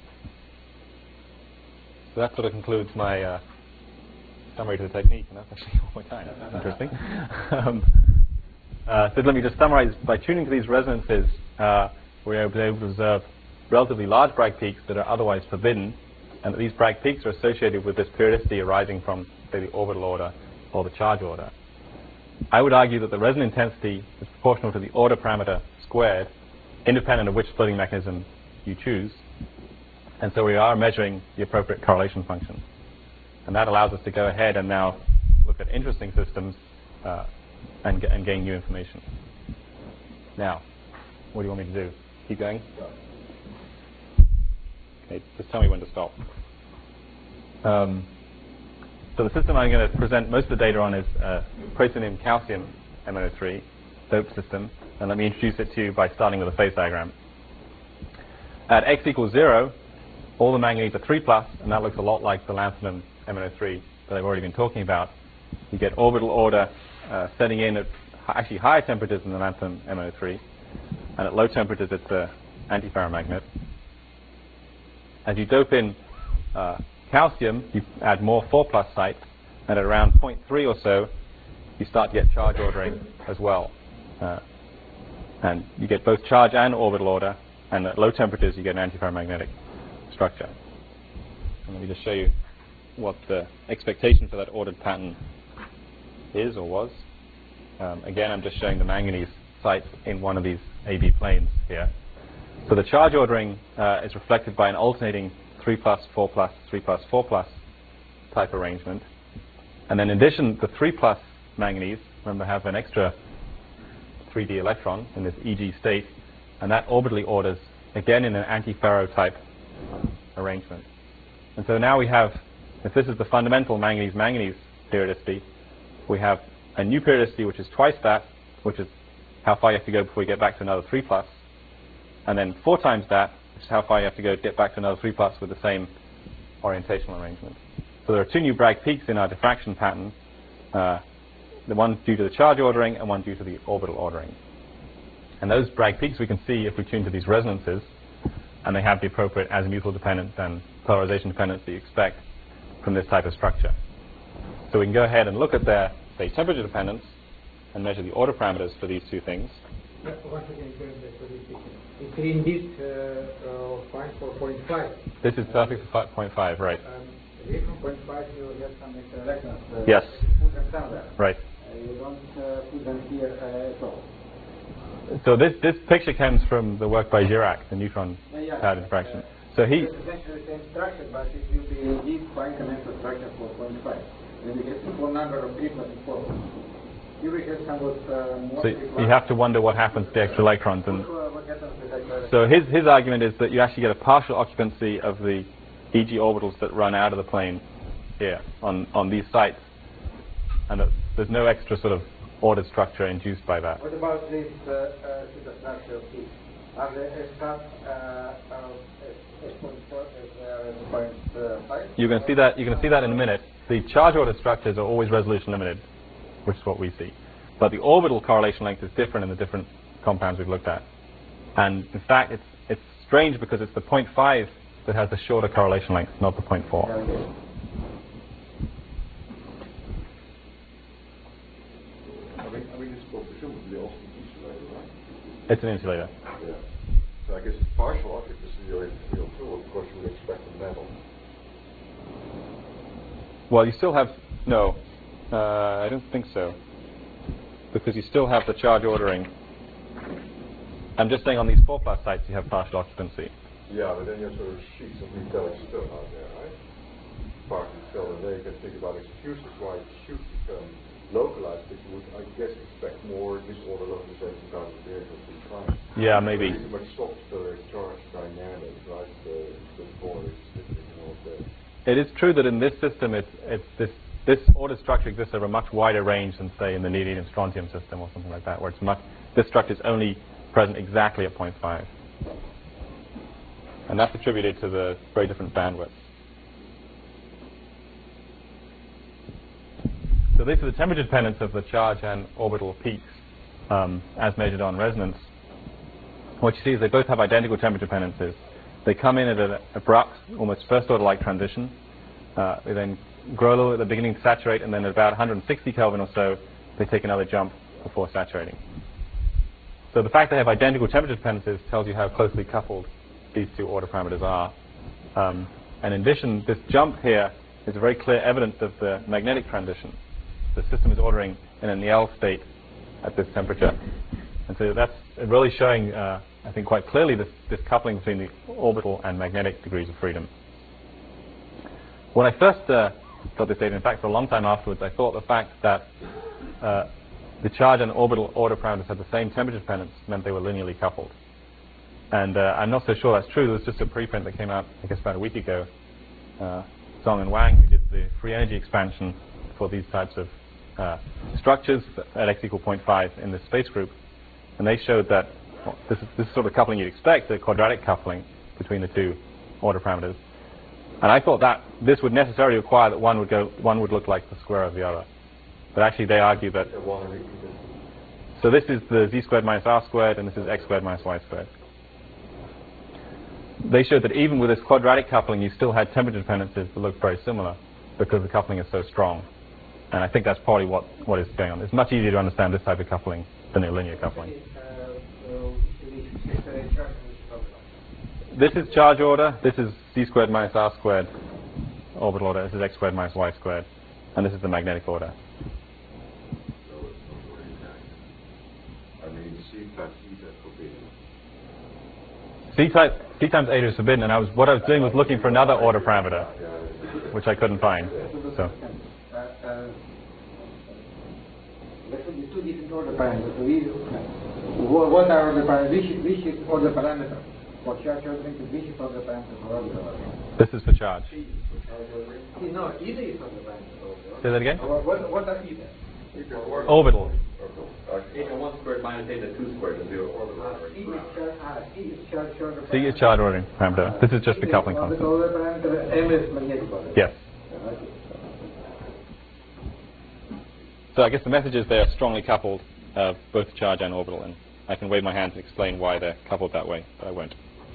So that sort of concludes my uh, summary to the technique, and that's actually all my time. That's interesting. um, uh, so let me just summarize. By tuning to these resonances, uh, we're able to observe relatively large Bragg peaks that are otherwise forbidden, and that these Bragg peaks are associated with this periodicity arising from, say, the orbital order or the charge order. I would argue that the resonant intensity is proportional to the order parameter squared, independent of which splitting mechanism you choose. And so we are measuring the appropriate correlation function. And that allows us to go ahead and now look at interesting systems uh, and, and gain new information. Now, what do you want me to do? Keep going? Okay, just tell me when to stop. Um, so the system I'm going to present most of the data on is uh, praseodymium calcium M N O three dope system. And let me introduce it to you by starting with a phase diagram. At x equals zero, all the manganese are three plus, and that looks a lot like the lanthanum M N O three that I've already been talking about. You get orbital order uh, setting in at actually higher temperatures than the lanthanum M N O three, and at low temperatures it's an antiferromagnet. As you dope in uh, calcium, you add more four plus sites, and at around zero point three or so, you start to get charge ordering as well. Uh, and you get both charge and orbital order, and at low temperatures you get an antiferromagnetic structure. And let me just show you what the expectation for that ordered pattern is or was. Um, again, I'm just showing the manganese sites in one of these A B planes here. So the charge ordering uh, is reflected by an alternating three plus, four plus, three plus, four plus type arrangement. And then in addition, the three plus manganese, remember, have an extra three d electron in this E G state, and that orbitally orders again in an antiferro type arrangement. And so now we have, if this is the fundamental manganese-manganese periodicity, we have a new periodicity which is twice that, which is how far you have to go before you get back to another three plus, and then four times that, which is how far you have to go to get back to another three plus with the same orientational arrangement. So there are two new Bragg peaks in our diffraction pattern, uh, the one due to the charge ordering and one due to the orbital ordering. And those Bragg peaks we can see if we tune to these resonances, and they have the appropriate azimuthal dependence and polarization dependence that you expect from this type of structure. So we can go ahead and look at their, say, temperature dependence and measure the order parameters for these two things. Once again, it's in this uh, uh, four point five. This is perfect for five point five, right? Um, zero point five, you have some extra electrons. Uh, Yes. Put them somewhere. Right. Uh, you don't uh, put them here uh, at all. So this, this picture comes from the work by Girac, the neutron Uh, yeah, cloud diffraction. So he, It's essentially the same structure, but it will be deep incremental structure four point five. Then we get equal number of three plus four. Here we have somewhat uh, more. so you have to wonder what happens to the extra electrons. And What, what happens with that? so his, his argument is that you actually get a partial occupancy of the E G orbitals that run out of the plane here on, on these sites, and that there's no extra sort of ordered structure induced by that. What about this uh, uh, superstructure of peaks? Are they as sub uh, as point four as uh, point uh, five? You're going to see that. You're going to see that in a minute. The charge order structures are always resolution limited, which is what we see. But the orbital correlation length is different in the different compounds we've looked at. And in fact, it's it's strange because it's the point five that has the shorter correlation length, not the point four. Okay. I mean, I mean, it's well, presumably also an insulator, right? It's an insulator. Yeah. So I guess it's partial occupancy or field too, of course you would expect a metal. Well, you still have no. Uh, I don't think so, because you still have the charge ordering. I'm just saying on these four plus sites you have partial occupancy. Yeah, but then you have sort of sheets of metallic stuff out there, right? Partly so, and then you can think about executions why it should become localized, but you would, I guess, expect more disorder localization down the vehicle to try. Yeah, maybe. It's much softer charge dynamics, right? The, the border is different and all that. It is true that in this system, it's, it's this, this ordered structure exists over a much wider range than, say, in the neodymium strontium system or something like that, where it's much, this structure is only present exactly at point five. And that's attributed to the very different bandwidth. So these are the temperature dependence of the charge and orbital peaks um, as measured on resonance. What you see is they both have identical temperature dependencies. They come in at an abrupt, almost first-order-like transition. Uh, they then grow a little at the beginning to saturate, and then at about one hundred sixty Kelvin or so, they take another jump before saturating. So the fact they have identical temperature dependencies tells you how closely coupled these two order parameters are. Um, and in addition, this jump here is a very clear evidence of the magnetic transition. The system is ordering in an L state at this temperature. And so that's really showing, uh, I think, quite clearly this, this coupling between the orbital and magnetic degrees of freedom. When I first uh, got this data, in fact, for a long time afterwards, I thought the fact that uh, the charge and orbital order parameters had the same temperature dependence meant they were linearly coupled. And uh, I'm not so sure that's true. There was just a preprint that came out, I guess, about a week ago. Uh, Zhong and Wang, who did the free energy expansion for these types of uh, structures at x equal zero point five in this space group. And they showed that well, this, is, this is sort of coupling you'd expect, a quadratic coupling between the two order parameters. And I thought that this would necessarily require that one would go, one would look like the square of the other. But actually they argue that, so this is the z squared minus r squared, and this is x squared minus y squared. They showed that even with this quadratic coupling, you still had temperature dependencies that looked very similar because the coupling is so strong. And I think that's probably what, what is going on. It's much easier to understand this type of coupling than a linear coupling. This This is charge order. This is z squared minus r squared. orbital order. This is x squared minus y squared. And this is the magnetic order. So it's not really nice. I mean, C plus eta is forbidden. C, type, C times eta is forbidden, and I was, what I was doing was looking for another order parameter, which I couldn't find. So. Uh, uh, there should be two different order parameters. So we, what what are the parameters? Which, which is order parameter for charge ordering? Which is order parameter for orbital ordering? This is for charge. No, either is order parameter. Say that again? What, what, what are either? Orbital. Eta one squared minus eta two squared is the orbital Uh, ordering C is parameter. charge, uh, C is charge order C is charge ordering parameter. This is just the coupling constant. Order parameter, M is magnetic order. Yes. Okay. So I guess the message is they are strongly coupled, uh, both charge and orbital, and I can wave my hands and explain why they're coupled that way, but I won't.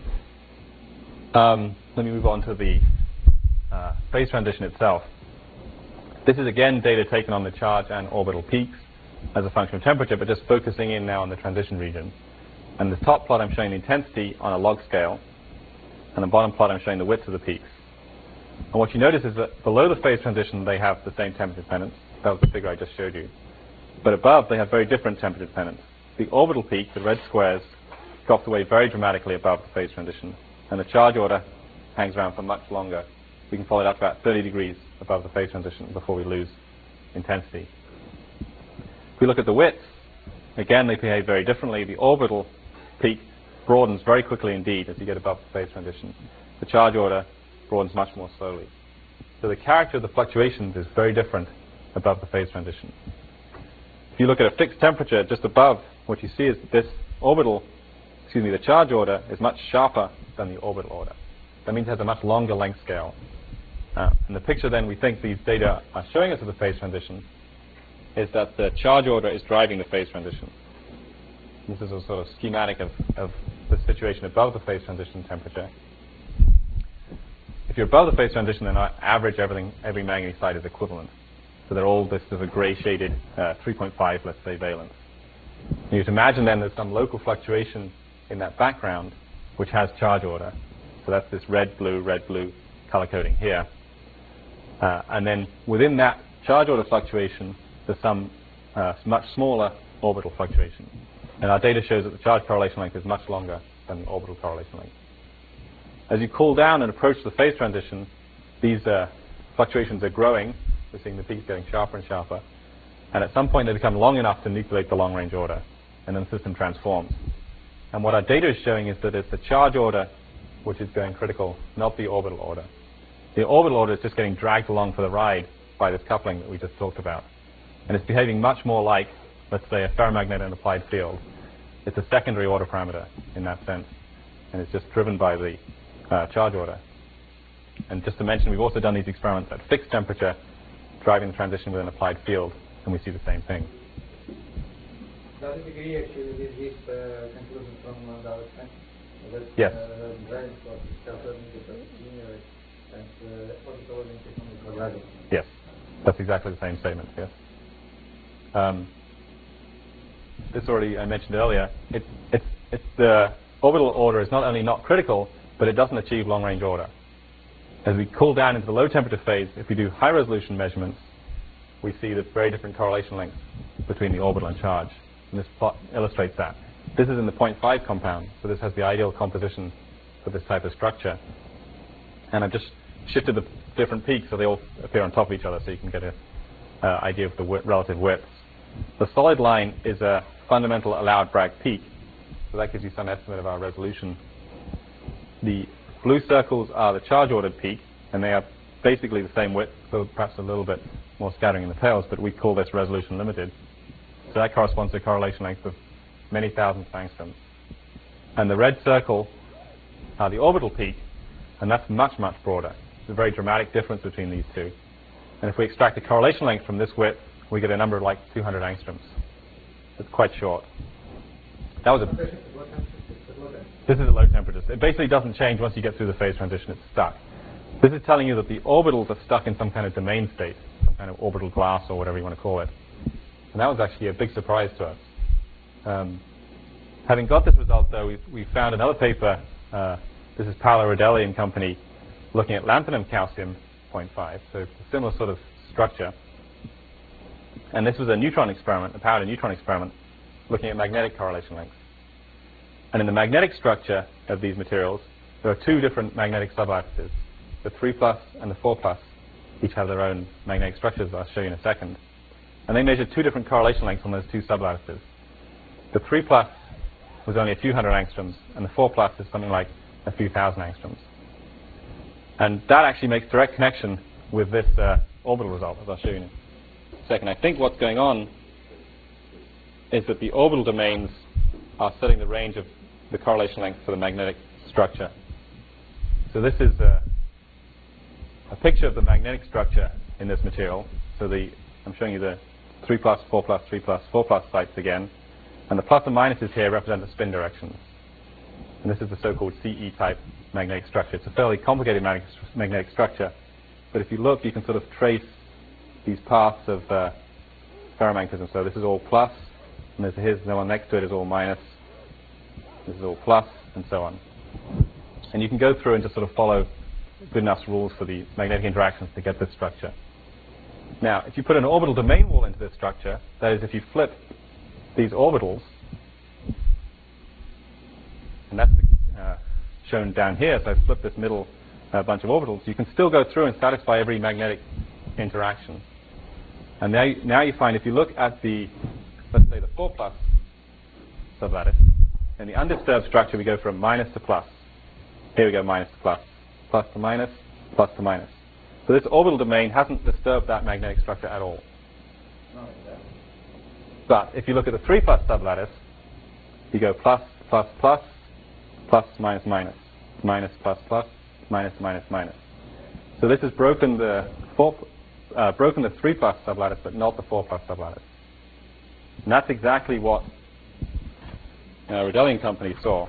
Um, let me move on to the uh, phase transition itself. This is again data taken on the charge and orbital peaks as a function of temperature, but just focusing in now on the transition region. And the top plot I'm showing the intensity on a log scale, and the bottom plot I'm showing the width of the peaks. And what you notice is that below the phase transition they have the same temperature dependence. That was the figure I just showed you. But above they have very different temperature dependence. The orbital peak, the red squares, drops away very dramatically above the phase transition, and the charge order hangs around for much longer. We can follow it up about thirty degrees above the phase transition before we lose intensity. If we look at the widths, again they behave very differently. The orbital peak broadens very quickly indeed as you get above the phase transition. The charge order broadens much more slowly. So the character of the fluctuations is very different above the phase transition. If you look at a fixed temperature just above, what you see is that this orbital, excuse me, the charge order is much sharper than the orbital order. That means it has a much longer length scale. Uh, and the picture then we think these data are showing us of the phase transition is that the charge order is driving the phase transition. This is a sort of schematic of, of the situation above the phase transition temperature. If you're above the phase transition, then on average everything, every manganese site is equivalent. So they're all this sort of gray shaded uh, three point five, let's say, valence. And you can imagine then there's some local fluctuation in that background which has charge order. So that's this red, blue, red, blue color coding here. Uh, and then within that charge order fluctuation, there's some uh, much smaller orbital fluctuation. And our data shows that the charge correlation length is much longer than the orbital correlation length. As you cool down and approach the phase transition, these uh, fluctuations are growing. We're seeing the peaks getting sharper and sharper. And at some point they become long enough to nucleate the long-range order, and then the system transforms. And what our data is showing is that it's the charge order which is going critical, not the orbital order. The orbital order is just getting dragged along for the ride by this coupling that we just talked about. And it's behaving much more like, let's say, a ferromagnet in an applied field. It's a secondary order parameter in that sense. And it's just driven by the uh, charge order. And just to mention, we've also done these experiments at fixed temperature, driving the transition with an applied field, and we see the same thing. Does it agree actually with his uh, conclusion from uh, the other time? That, Yes. Uh, driving force is self-ordering linear and uh, orbital ordering is quadratic. Yes, that's exactly the same statement, yes. Um, this already I mentioned earlier. It, it's, it's the orbital order is not only not critical, but it doesn't achieve long-range order. As we cool down into the low temperature phase, if we do high resolution measurements, we see the very different correlation lengths between the orbital and charge. And this plot illustrates that. This is in the zero point five compound, so this has the ideal composition for this type of structure. And I've just shifted the different peaks so they all appear on top of each other so you can get an uh, idea of the wi relative widths. The solid line is a fundamental allowed Bragg peak, so that gives you some estimate of our resolution. The blue circles are the charge ordered peak, and they are basically the same width, so perhaps a little bit more scattering in the tails, but we call this resolution limited. So that corresponds to a correlation length of many thousands of angstroms. And the red circle are the orbital peak, and that's much, much broader. There's a very dramatic difference between these two. And if we extract the correlation length from this width, we get a number of like two hundred angstroms. It's quite short. That was a This is at low temperatures. It basically doesn't change once you get through the phase transition. It's stuck. This is telling you that the orbitals are stuck in some kind of domain state, some kind of orbital glass or whatever you want to call it. And that was actually a big surprise to us. Um, having got this result, though, we, we found another paper. Uh, this is Paolo Rodelli and company looking at lanthanum calcium point five, so it's a similar sort of structure. And this was a neutron experiment, a powered neutron experiment, looking at magnetic correlation lengths. And in the magnetic structure of these materials, there are two different magnetic sublattices. The three plus and the four plus each have their own magnetic structures, I'll show you in a second. And they measured two different correlation lengths on those two sublattices. The three plus was only a few hundred angstroms, and the four plus is something like a few thousand angstroms. And that actually makes direct connection with this uh, orbital result, as I'll show you in a second. I think what's going on is that the orbital domains are setting the range of the correlation length for the magnetic structure. So this is uh, a picture of the magnetic structure in this material. So the I'm showing you the three plus, four plus, three plus, four plus sites again. And the plus and minuses here represent the spin directions. And this is the so-called C E type magnetic structure. It's a fairly complicated mag magnetic structure. But if you look, you can sort of trace these paths of uh, ferromagnetism. So this is all plus, and there's here's the one next to it is all minus. This is all plus, and so on. And you can go through and just sort of follow Goodenough's rules for the magnetic interactions to get this structure. Now, if you put an orbital domain wall into this structure, that is, if you flip these orbitals, and that's uh, shown down here, so I flip this middle uh, bunch of orbitals, you can still go through and satisfy every magnetic interaction. And now you, now you find if you look at the, let's say, the four plus sublattice, in the undisturbed structure we go from minus to plus. Here we go minus to plus, plus to minus, plus to minus. So this orbital domain hasn't disturbed that magnetic structure at all. But if you look at the three plus sublattice, you go plus, plus, plus, plus, minus, minus, minus, plus, plus, minus, minus, minus. So this has broken the four, uh, broken the three plus sublattice, but not the four plus sublattice. And that's exactly what uh, Rodelli and company saw.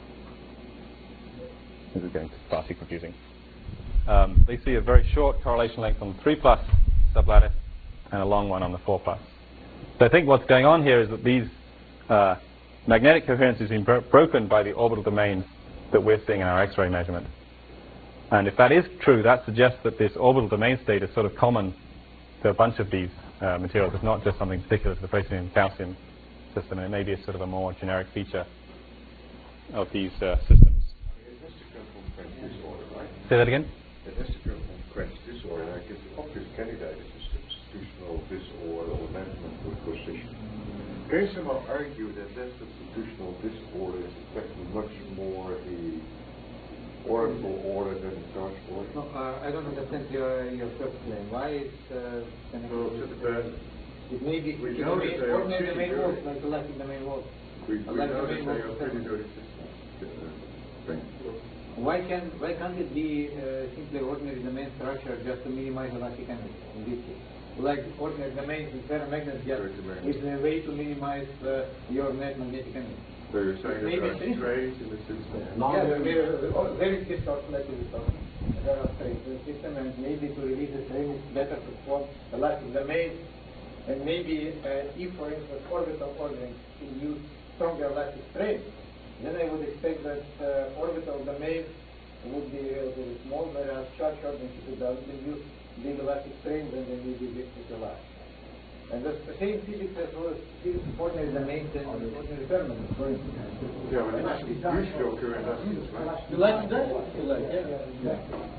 This is getting far too confusing. Um, they see a very short correlation length on the three plus sublattice and a long one on the four plus. So I think what's going on here is that these uh, magnetic coherences have been bro broken by the orbital domains that we're seeing in our X-ray measurement. And if that is true, that suggests that this orbital domain state is sort of common to a bunch of these uh, materials. It's not just something particular to the praseodymium calcium system, and it may be a sort of a more generic feature of these uh, systems. It has to come from French disorder, right? Say that again? It has to come from French disorder. I guess the obvious candidate is a substitutional disorder or management with position. Can someone argue that that substitutional disorder is affecting much more the orbital order than the charge order? No, uh, I don't understand your, your first claim. Why is uh, Well, to the bad. it may be We it know may that be they are ordinary pretty domain good. walls, like elastic domain walls. We, we Like know the that main they walls are pretty system. good systems. Uh, thing. Why can why can't it be uh, simply ordinary domain structure just to minimize elastic energy in this case? Like ordinary domains in ferromagnets, just Ferromagnets. is a way to minimize uh, your net magnetic energy. So you're saying that Maybe there are three. strains in the system? Yeah, there, there, oh, there is this sort, like this sort. There are strains in the system, and maybe to release the strain it's better to form elastic domains. And maybe uh, if, for instance, orbital ordering use stronger elastic strain, then I would expect that uh, orbital domains would be relatively small, whereas charge ordering doesn't use big elastic strains, and they may be big to large. And that's the same physics as well as physics of ordinary domains and ordinary fermions, for instance. Yeah, but it's usually occur in that sense, right? You like that? You like, yeah. yeah.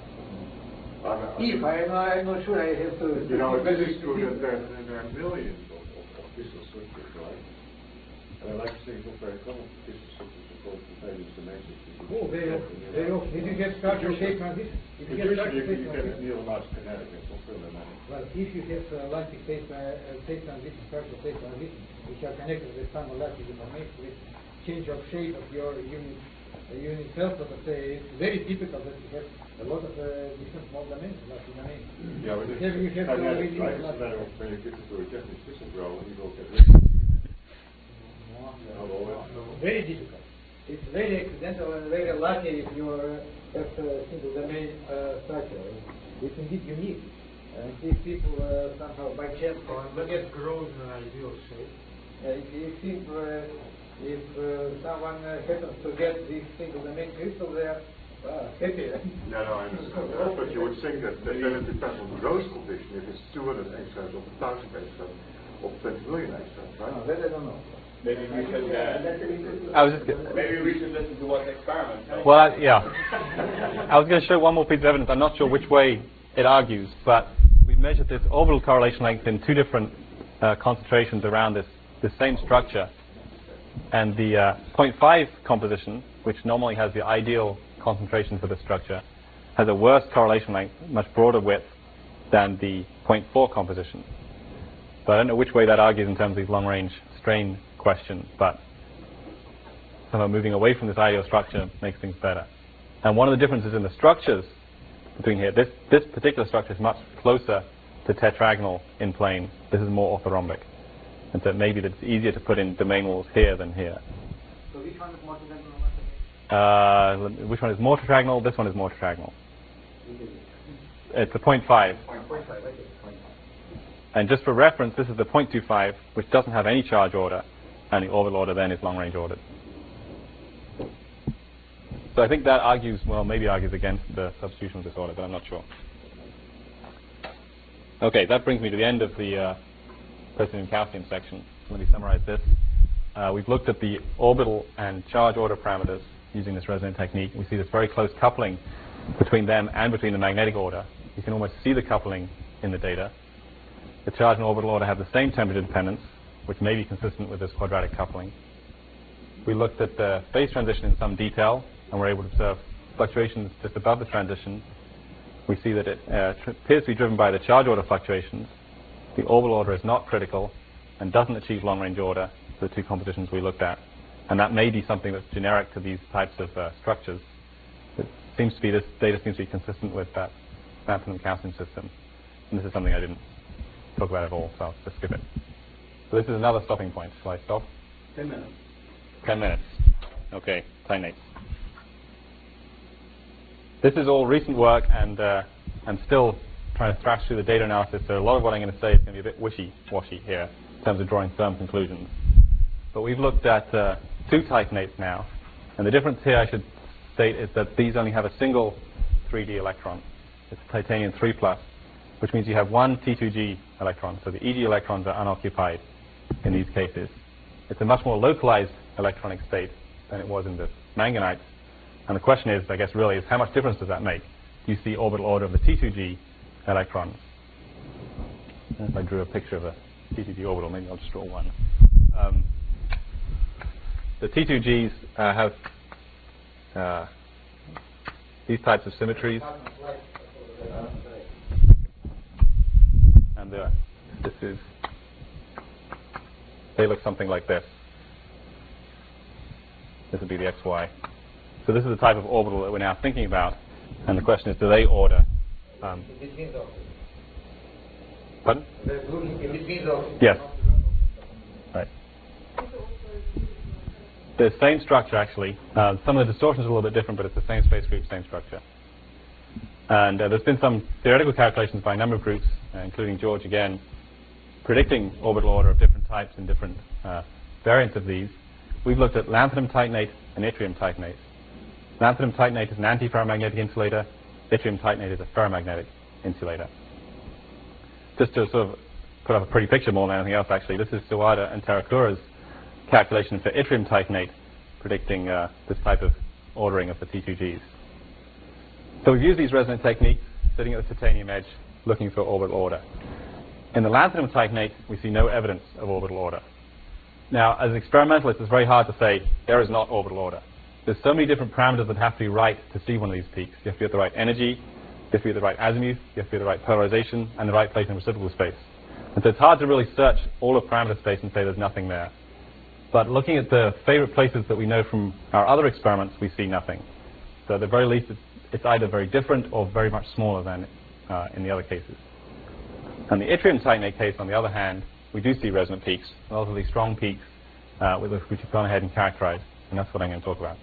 I'm not- If I'm not, I'm not sure I have to. You know, it is true that there, there are millions of, of, of crystal circuits, right? And I like to say it's not very common for crystal circuits to go to various dimensions. Oh, very often. Very often. Did you get structure shape transition? If But you get structure usually shape you get a transition. near large kinetic, it's not ferromagnetic. Well, if you have uh, elastic phase, uh, phase transition, structure phase transition, which are connected with some elastic information with change of shape of your unit, uh, unit cell, so to say, it's very typical that you have a lot of uh, different small domains, elastic domains. Yeah, but You it's have, you have to kinetic, release right? It's a elastic- matter of when you get into a definite system grow, and you will get rid of it. Not always. Very difficult. It's very accidental and very lucky if you uh, have a single domain uh, structure. It's indeed unique. And if people uh, somehow by chance But it grows in an ideal shape. uh, if, if, uh, if uh, someone uh, happens to get this single domain crystal there, Ah, okay. No, no, I understand that. But you would think that, that then it depends on the Rose condition, if it's two hundred angstroms of one thousand angstroms of twenty million angstroms, right? No, that I don't know. Maybe we should, uh, I was just g- maybe we should listen to what experiment. well, I, yeah. I was going to show one more piece of evidence. I'm not sure which way it argues, but we've measured this orbital correlation length in two different uh, concentrations around this, this same structure. And the uh, zero point five composition, which normally has the ideal concentration for this structure, has a worse correlation length, much broader width than the zero point four composition. So I don't know which way that argues in terms of these long-range strain questions, but somehow moving away from this ideal structure makes things better. And one of the differences in the structures between here, this, this particular structure is much closer to tetragonal in plane. This is more orthorhombic. And so maybe it's easier to put in domain walls here than here. So which one is more tetragonal? Uh, which one is more tetragonal? This one is more tetragonal. It's a zero point five. zero point five, okay. And just for reference, this is the zero point two five, which doesn't have any charge order, and the orbital order then is long-range ordered. So I think that argues, well, maybe argues against the substitutional disorder, but I'm not sure. Okay, that brings me to the end of the uh, plutonium calcium section. Let me summarize this. Uh, we've looked at the orbital and charge order parameters using this resonant technique. We see this very close coupling between them and between the magnetic order. You can almost see the coupling in the data. The charge and orbital order have the same temperature dependence, which may be consistent with this quadratic coupling. We looked at the phase transition in some detail, and we're able to observe fluctuations just above the transition. We see that it uh, tr appears to be driven by the charge order fluctuations. The orbital order is not critical and doesn't achieve long-range order, the two compositions we looked at. And that may be something that's generic to these types of uh, structures. It seems to be, this data seems to be consistent with that lanthanum calcium system. And this is something I didn't talk about at all, so I'll just skip it. So this is another stopping point. Shall I stop? Ten minutes. Ten minutes. Okay, time This is all recent work, and uh, I'm still trying to thrash through the data analysis, so a lot of what I'm going to say is going to be a bit wishy-washy here in terms of drawing firm conclusions. But we've looked at uh, two titanates now, and the difference here I should state is that these only have a single three D electron. It's titanium three plus, which means you have one T two G electron, so the E G electrons are unoccupied in these cases. It's a much more localized electronic state than it was in the manganites. And the question is, I guess, really, is how much difference does that make? Do you see orbital order of the T two G electrons? If I drew a picture of a T two G orbital, maybe I'll just draw one. Um, the T two Gs uh, have uh, these types of symmetries. And uh, this is, they look something like this. This would be the X Y. So this is the type of orbital that we're now thinking about. And the question is, do they order? Um, pardon? Yes. Right. The same structure, actually. Uh, some of the distortions are a little bit different, but it's the same space group, same structure. And uh, there's been some theoretical calculations by a number of groups, uh, including George again, predicting orbital order of different types and different uh, variants of these. We've looked at lanthanum titanate and yttrium titanate. Lanthanum titanate is an antiferromagnetic insulator. Yttrium titanate is a ferromagnetic insulator. Just to sort of put up a pretty picture more than anything else, actually, this is Sawada and Terakura's calculation for yttrium titanate, predicting uh, this type of ordering of the T two Gs. So we've used these resonant techniques, sitting at the titanium edge, looking for orbital order. In the lanthanum titanate, we see no evidence of orbital order. Now, as an experimentalist, it's very hard to say there is not orbital order. There's so many different parameters that have to be right to see one of these peaks. You have to be at the right energy, you have to be at the right azimuth, you have to be at the right polarization, and the right place in reciprocal space. And so it's hard to really search all of parameter space and say there's nothing there. But looking at the favorite places that we know from our other experiments, we see nothing. So at the very least, it's, it's either very different or very much smaller than uh, in the other cases. And the yttrium titanate case, on the other hand, we do see resonant peaks, relatively strong peaks, uh, with which we've gone ahead and characterized, and that's what I'm going to talk about.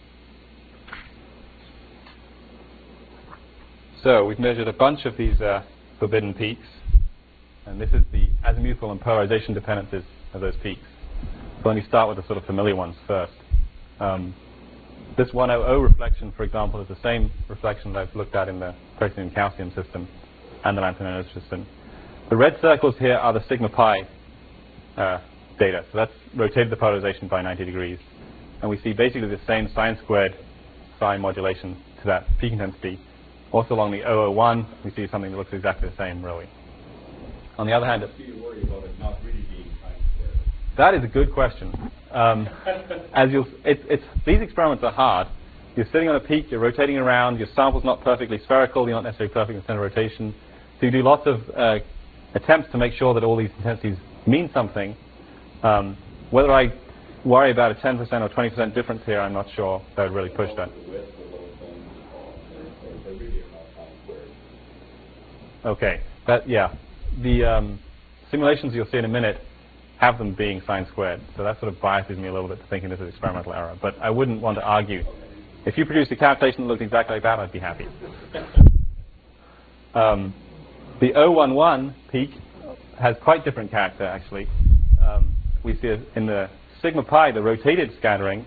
So we've measured a bunch of these uh, forbidden peaks, and this is the azimuthal and polarization dependencies of those peaks. So let me start with the sort of familiar ones first. Um, this one hundred reflection, for example, is the same reflection that I've looked at in the protein and calcium system and the lanthanum node system. The red circles here are the sigma pi uh, data. So that's rotated the polarization by ninety degrees. And we see basically the same sine squared psi modulation to that peak intensity. Also along the zero zero one, we see something that looks exactly the same, really. On the other hand, do you worry about it not really being sine squared? that is a good question. Um, as you'll, it, it's, these experiments are hard. You're sitting on a peak, you're rotating around, your sample's not perfectly spherical, you're not necessarily perfect in center of rotation. So you do lots of uh, attempts to make sure that all these intensities mean something. Um, whether I worry about a ten percent or twenty percent difference here, I'm not sure that would really push that. Okay, that, yeah. The um, simulations you'll see in a minute have them being sine squared. So that sort of biases me a little bit to thinking this is experimental error. But I wouldn't want to argue. If you produced a calculation that looked exactly like that, I'd be happy. Um, the zero one one peak has quite different character, actually. Um, we see a, in the sigma pi, the rotated scattering,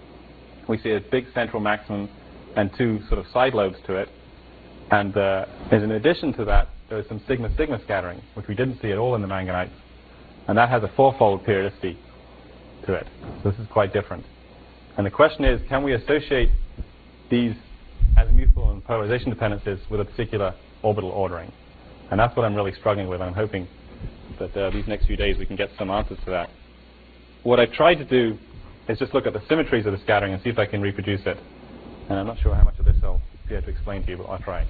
we see a big central maximum and two sort of side lobes to it. And uh, as in addition to that, there is some sigma-sigma scattering, which we didn't see at all in the manganites. And that has a fourfold periodicity to it. So this is quite different. And the question is, can we associate these azimuthal and polarization dependencies with a particular orbital ordering? And that's what I'm really struggling with. And I'm hoping that uh, these next few days we can get some answers to that. What I've tried to do is just look at the symmetries of the scattering and see if I can reproduce it. And I'm not sure how much of this I'll be able to explain to you, but I'll try.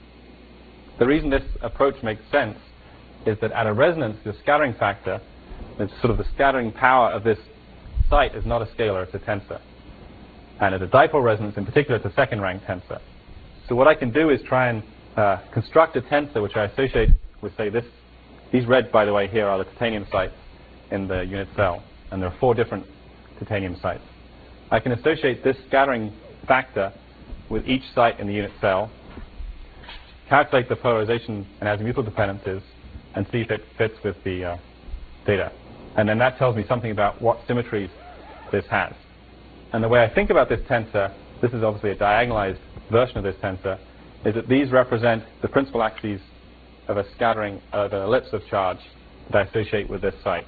The reason this approach makes sense is that at a resonance, the scattering factor, it's sort of the scattering power of this site is not a scalar, it's a tensor. And at a dipole resonance in particular, it's a second rank tensor. So what I can do is try and uh, construct a tensor which I associate with, say, this. These red, by the way, here are the titanium sites in the unit cell. And there are four different titanium sites. I can associate this scattering factor with each site in the unit cell, calculate the polarization and azimuthal dependencies, and see if it fits with the uh, data. And then that tells me something about what symmetries this has. And the way I think about this tensor, this is obviously a diagonalized version of this tensor, is that these represent the principal axes of a scattering of an ellipse of charge that I associate with this site.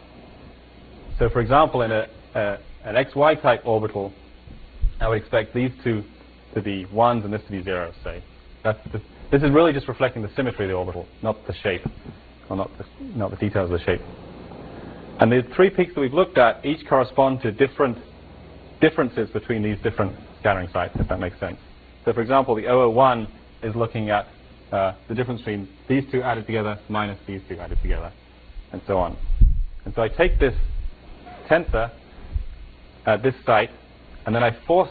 So for example, in a, a, an X Y type orbital, I would expect these two to be ones and this to be zeros, say. That's the, this is really just reflecting the symmetry of the orbital, not the shape, or not the, not the details of the shape. And the three peaks that we've looked at each correspond to different differences between these different scattering sites, if that makes sense. So for example, the zero zero one is looking at uh, the difference between these two added together minus these two added together, and so on. And so I take this tensor at this site, and then I force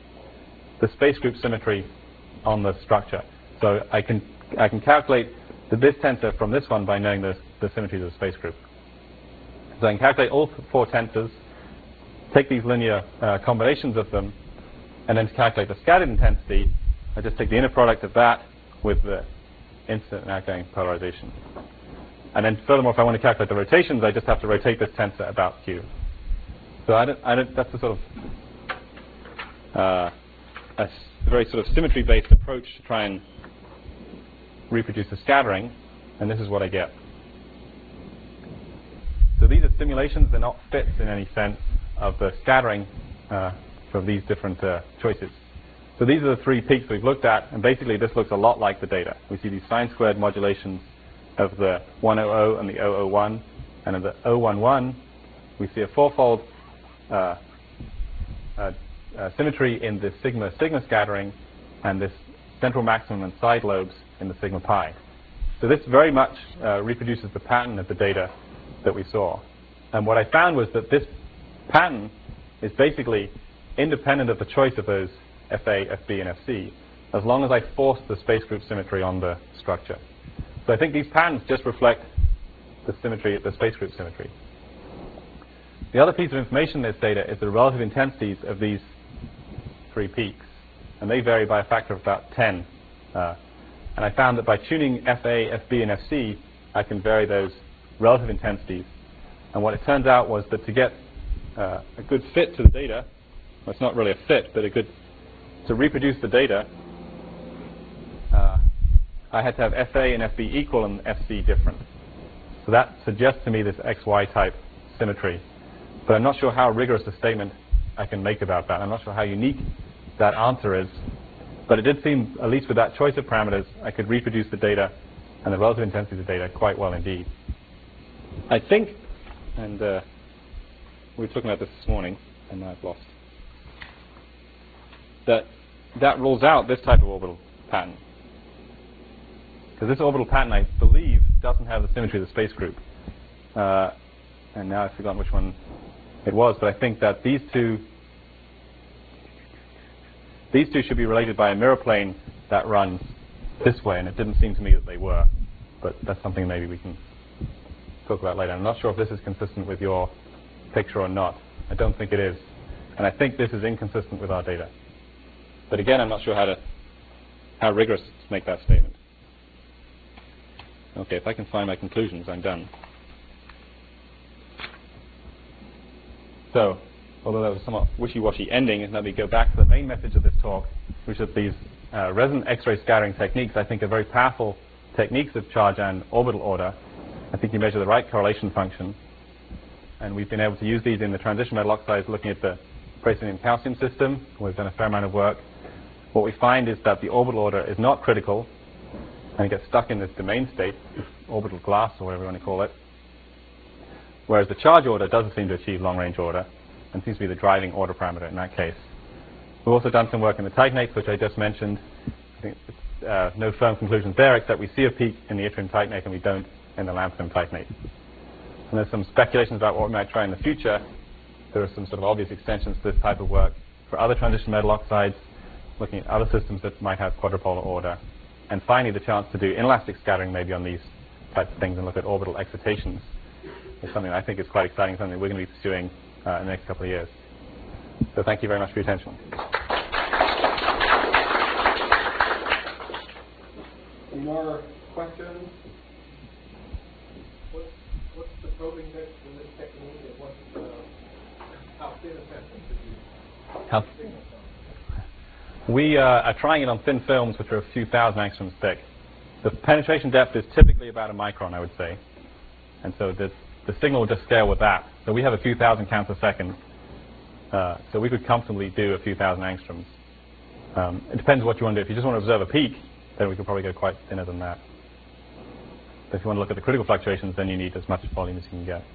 the space group symmetry on the structure. So I can I can calculate the, this tensor from this one by knowing the, the symmetries of the space group. So I can calculate all four tensors, take these linear uh, combinations of them, and then to calculate the scattered intensity, I just take the inner product of that with the incident and outgoing polarization. And then furthermore, if I want to calculate the rotations, I just have to rotate this tensor about Q. So I don't, I don't, that's a sort of uh, a very sort of symmetry-based approach to try and reproduce the scattering, and this is what I get. So these are simulations, they're not fits in any sense of the scattering uh, for these different uh, choices. So these are the three peaks we've looked at, and basically this looks a lot like the data. We see these sine squared modulations of the one hundred and the zero zero one, and in the zero one one we see a fourfold uh, uh, uh, symmetry in the sigma-sigma scattering and this central maximum and side lobes in the sigma pi. So this very much uh, reproduces the pattern of the data that we saw. And what I found was that this pattern is basically independent of the choice of those F A, F B, and F C, as long as I force the space group symmetry on the structure. So I think these patterns just reflect the symmetry, the space group symmetry. The other piece of information in this data is the relative intensities of these three peaks, and they vary by a factor of about ten. Uh, and I found that by tuning F A, F B, and F C, I can vary those relative intensities. And what it turns out was that to get uh, a good fit to the data, well, it's not really a fit, but a good to reproduce the data, uh, I had to have F A and F B equal and F C different. So that suggests to me this X Y type symmetry. But I'm not sure how rigorous a statement I can make about that. I'm not sure how unique that answer is. But it did seem, at least with that choice of parameters, I could reproduce the data and the relative intensity of the data quite well indeed. I think, and uh, we were talking about this this morning, and I've lost, that that rules out this type of orbital pattern. Because this orbital pattern, I believe, doesn't have the symmetry of the space group. Uh, and now I've forgotten which one it was, but I think that these two these two should be related by a mirror plane that runs this way, and it didn't seem to me that they were. But that's something maybe we can talk about later. I'm not sure if this is consistent with your picture or not. I don't think it is. And I think this is inconsistent with our data. But again, I'm not sure how to how rigorous to make that statement. Okay, if I can find my conclusions, I'm done. So, although that was a somewhat wishy-washy ending, let me go back to the main message of this talk, which is that these uh, resonant X-ray scattering techniques, I think, are very powerful techniques of charge and orbital order. I think you measure the right correlation function. And we've been able to use these in the transition metal oxides, looking at the praseodymium calcium system. We've done a fair amount of work. What we find is that the orbital order is not critical, and it gets stuck in this domain state, this orbital glass, or whatever you want to call it. Whereas the charge order doesn't seem to achieve long-range order, and seems to be the driving order parameter in that case. We've also done some work in the titanates, which I just mentioned. I think it's, uh, no firm conclusions there, except we see a peak in the yttrium titanate, and we don't in the lanthanum titanate. And there's some speculations about what we might try in the future. There are some sort of obvious extensions to this type of work for other transition metal oxides, looking at other systems that might have quadrupolar order. And finally, the chance to do inelastic scattering maybe on these types of things and look at orbital excitations is something I think is quite exciting, something we're going to be pursuing uh, in the next couple of years. So thank you very much for your attention. Any more questions? What's, what's the probing depth in this technique, and what's the, how thin a sample should you How signal We uh, are trying it on thin films, which are a few thousand angstroms thick. The penetration depth is typically about a micron, I would say. And so the, the signal will just scale with that. So we have a few thousand counts a second. Uh, so we could comfortably do a few thousand angstroms. Um, it depends what you want to do. If you just want to observe a peak, then we could probably go quite thinner than that. But if you want to look at the critical fluctuations, then you need as much volume as you can get.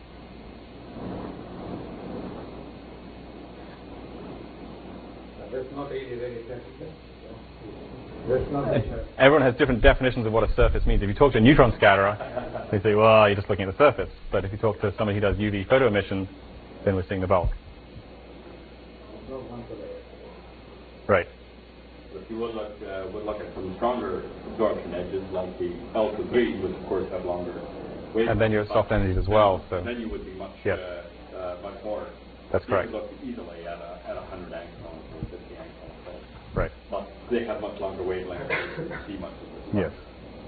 That's not really very sensitive. That's not Everyone has different definitions of what a surface means. If you talk to a neutron scatterer, they say, well, you're just looking at the surface. But if you talk to somebody who does U V photo emission, then we're seeing the bulk. Right. If you would look, uh, would look at some stronger absorption edges, like the alpha three, which of course have longer wavelengths. And then your soft energies as well. So then you would be much, yes. uh, uh, much more. That's you correct. could look easily at a at a hundred angstroms or fifty angstroms. So. Right. But they have much longer wavelengths. So you can see much of this. Yes.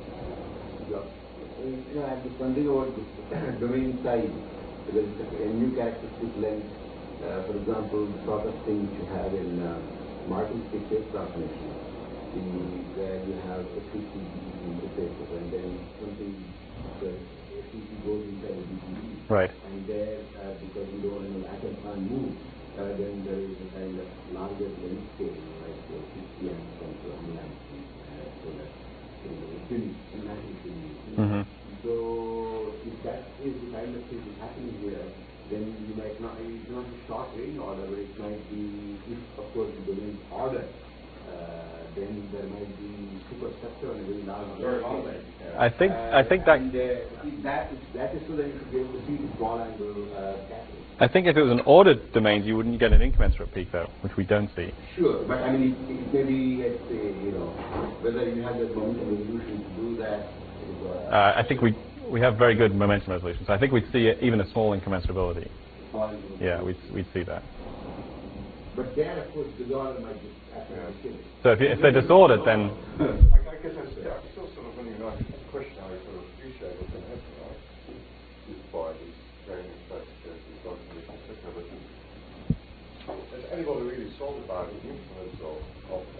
You know, I'm just wondering about the domain size. There is a new characteristic length, uh, for example, the sort of thing which you have in uh, Martin's picture transmission, the, where you have a fifty interfaces, and then something, the F C C goes inside the D C D. Right. And there, uh, because you don't know atom can't move, uh, then there is a kind of larger length scale, like uh, fifty angstroms to one hundred angstroms, uh, so that you know, it's really imagine. Mm-hmm. So if that is the kind of thing that's happening here, then you might not, it's not a short range order, but it might be, if of course the domain is ordered, uh, then there might be superstructure and a very large Very long range. I think uh, I think that and, uh, see, that is that is so that you should be able to see the small angle uh, scattering. I think if it was an ordered domain, you wouldn't get an incommensurate peak though, which we don't see. Sure, but I mean, it, it may be, let's say, you know, whether you have the momentum resolution to do that. Is, uh, Uh, I think we we have very good momentum resolution, so I think we'd see even a small incommensurability. small Yeah, we'd we'd see that. But there, of course, disorder might be actually. So if, you, if they're disordered, then I, I guess that's, yeah, I'm still sort of wondering, you know, a question I sort of appreciate what's going to happen, right? Is by these training strategies, these documents, et cetera. But has anybody really thought about the influence of, of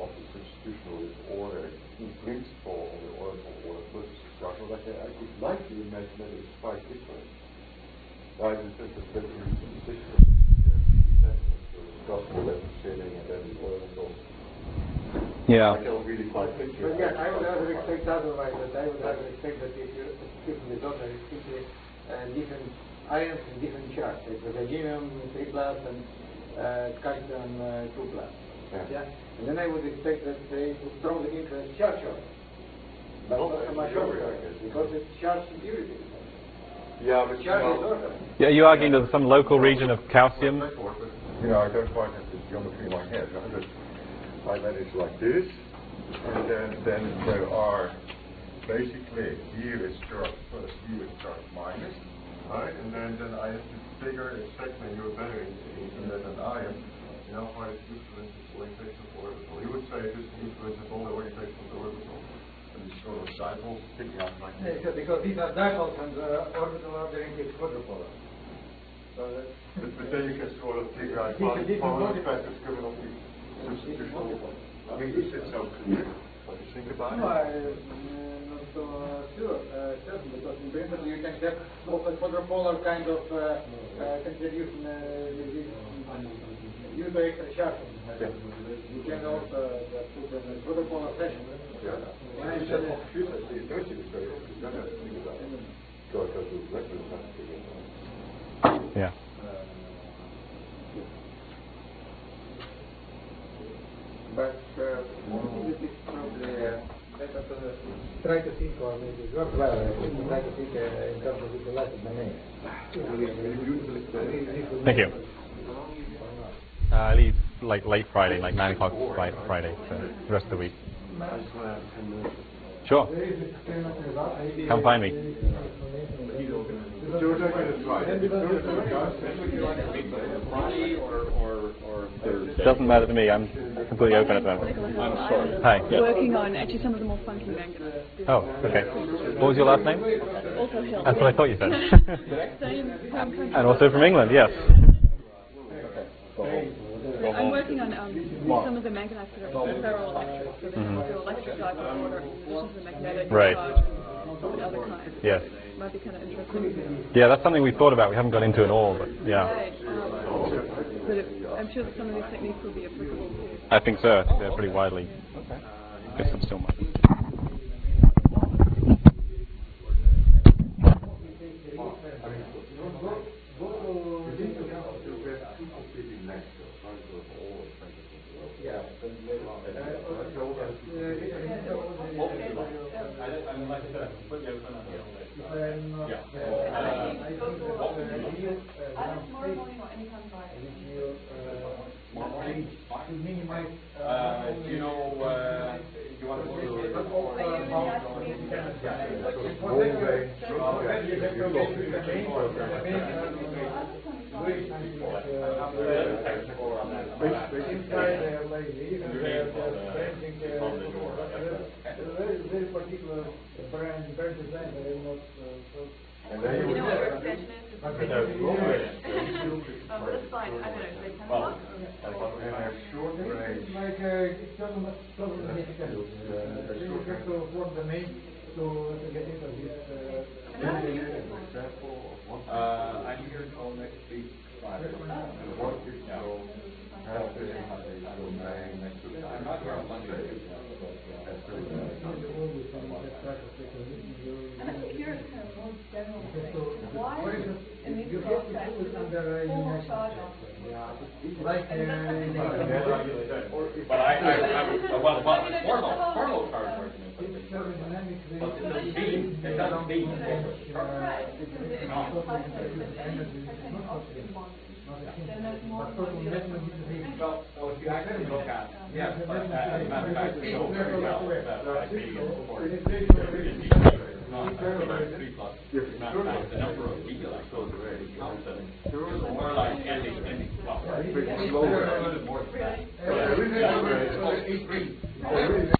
has made a slight difference. I just think that the system gospel level ceiling and then oil and all. Yeah. I don't really quite picture. But yeah, I would rather expect otherwise. That I would rather expect that if you keep the daughter, it's simply uh, different ions in different charts, like the vanadium three plus and uh, calcium uh, two plus. Yeah. Yeah. And then I would expect that they would strongly influence charge order. But No, not so much sure, order, I guess. because it's charge impurity. Yeah, but Charge you is know, order. Yeah, you arguing there's some local region of calcium? you know, I don't quite have the geometry in my head. Right? But I manage like this, and then then there are basically here is charge plus, here is charge minus, right? And then then I have to figure exactly you're better in, in, in that than I am. You know, how it influences orientation of orbital. You would say this influences all the orientation of the orbital. And these sort of dipoles sticking out like this. Yeah, because these are dipoles and the orbital ordering is quadrupolar. So that's But, but then you can sort of figure out These are how different how logic. fast it's given of the substitutional. I mean, is it so clear? What do you think about No, it? I'm not so uh, sure, uh, certain, because in principle you can have both a quadrupolar kind of uh, uh, contribution uh, with this due to extra charge. Yeah. You can also uh, put in a quadrupolar fashion. Yeah. You said of course, I see it. Don't you? Because you don't have to think about it. Go go to reference have to figure it out. Yeah. But uh, it is probably uh, better to try to think, or maybe worthwhile uh, to try to think uh, in terms of visualizing the name. Thank you. Uh, I leave like late Friday, like nine o'clock Friday, Friday, so the rest of the week. Sure. Come find me. Friday or, or, or Thursday? Doesn't matter to me. I'm completely open at the moment. I'm sorry. Hi. Working on actually some of the more funky mangas. Oh, okay. What was your last name? Also Hill. That's what I thought you said. Same home country. And also from England, yes. I'm working on um, some of the magnets that are ferroelectric, so they Mhm. do electric cycle order in addition to the magnetic Right. charge and other kinds. Yes. Might be kind of interesting. Yeah, that's something we thought about. We haven't got into it all, but yeah. Right. Um, but it, I'm sure that some of these techniques will be applicable to. I think so. They're pretty widely. Guess I'm still. Uh, do you know, uh, you want to do very particular brand, brand design that I'm not so. You know what your extension is? Oh, that's fine. I don't know. Say ten o'clock? And I have short range. Like uh, external external significance. Uh, you have to form the name to, to get into this. Uh, Example of what Uh, I'm here until next week. Friday. and what is your have the domain next to the I'm not here on Monday. And I'm curious, kind of more general thing. Why For instance, in these you have to processes put it under uh, full United charge Nations. on? Like And that's something that you uh, But I, I, I would, well, well, formal, formal charge argument. it's thermodynamic But the speed, it doesn't speed. Right, because it is energy is not possible. then there's more. But total measurement is Well, well, if you actually look at, yes, but uh, as a matter of fact, we know very well that like being in support is not three plus. As a matter of fact, the number of B electrodes are very constant. It's more like any, any, well, slower. more. Really? Yeah, it's called eight three.